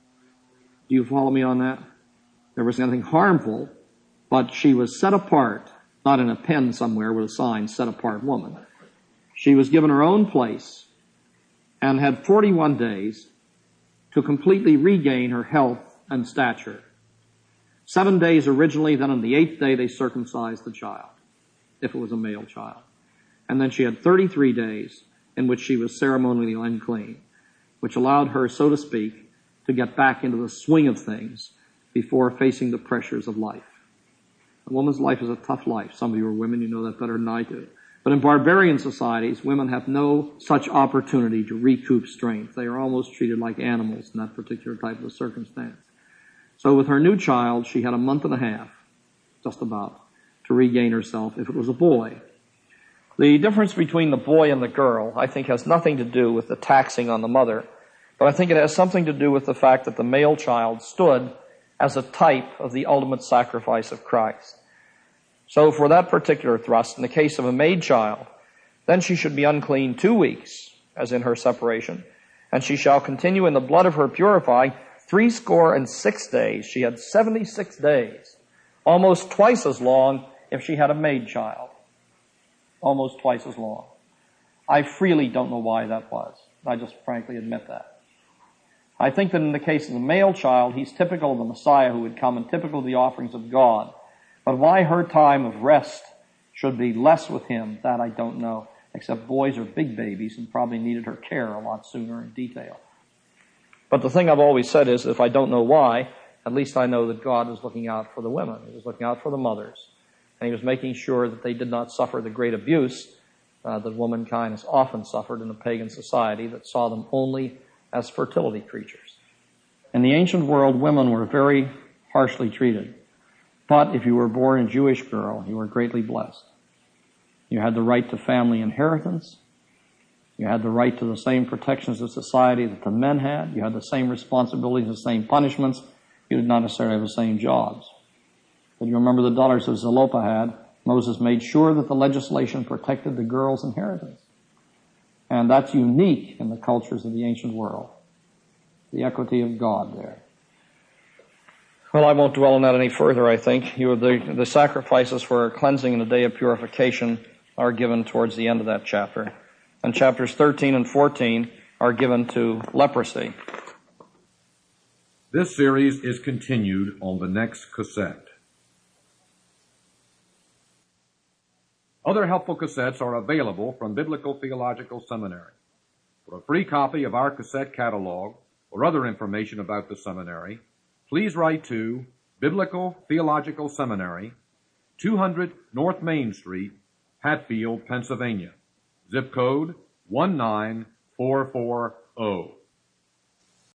Do you follow me on that? There was nothing harmful, but she was set apart, not in a pen somewhere with a sign, set apart woman. She was given her own place and had forty-one days to completely regain her health and stature. Seven days originally, then on the eighth day they circumcised the child, if it was a male child. And then she had thirty-three days in which she was ceremonially unclean, which allowed her, so to speak, to get back into the swing of things before facing the pressures of life. A woman's life is a tough life. Some of you are women, you know that better than I do. But in barbarian societies, women have no such opportunity to recoup strength. They are almost treated like animals in that particular type of circumstance. So with her new child, she had a month and a half, just about, to regain herself if it was a boy. The difference between the boy and the girl, I think, has nothing to do with the taxing on the mother, but I think it has something to do with the fact that the male child stood as a type of the ultimate sacrifice of Christ. So for that particular thrust, in the case of a maid child, then she should be unclean two weeks, as in her separation, and she shall continue in the blood of her purifying three score and six days. She had seventy-six days, almost twice as long if she had a maid child. Almost twice as long. I freely don't know why that was. I just frankly admit that. I think that in the case of the male child, he's typical of the Messiah who would come and typical of the offerings of God. But why her time of rest should be less with him, that I don't know, except boys are big babies and probably needed her care a lot sooner in detail. But the thing I've always said is, if I don't know why, at least I know that God was looking out for the women. He was looking out for the mothers. And he was making sure that they did not suffer the great abuse uh, that womankind has often suffered in a pagan society that saw them only as fertility creatures. In the ancient world, women were very harshly treated. But if you were born a Jewish girl, you were greatly blessed. You had the right to family inheritance. You had the right to the same protections of society that the men had. You had the same responsibilities, the same punishments. You did not necessarily have the same jobs. But you remember the daughters of Zelophehad, Moses made sure that the legislation protected the girl's inheritance. And that's unique in the cultures of the ancient world. The equity of God there. Well, I won't dwell on that any further, I think. You, the, the sacrifices for cleansing in the day of purification are given towards the end of that chapter. And chapters thirteen and fourteen are given to leprosy. This series is continued on the next cassette. Other helpful cassettes are available from Biblical Theological Seminary. For a free copy of our cassette catalog or other information about the seminary, please write to Biblical Theological Seminary, two hundred North Main Street, Hatfield, Pennsylvania. Zip code one nine four four zero.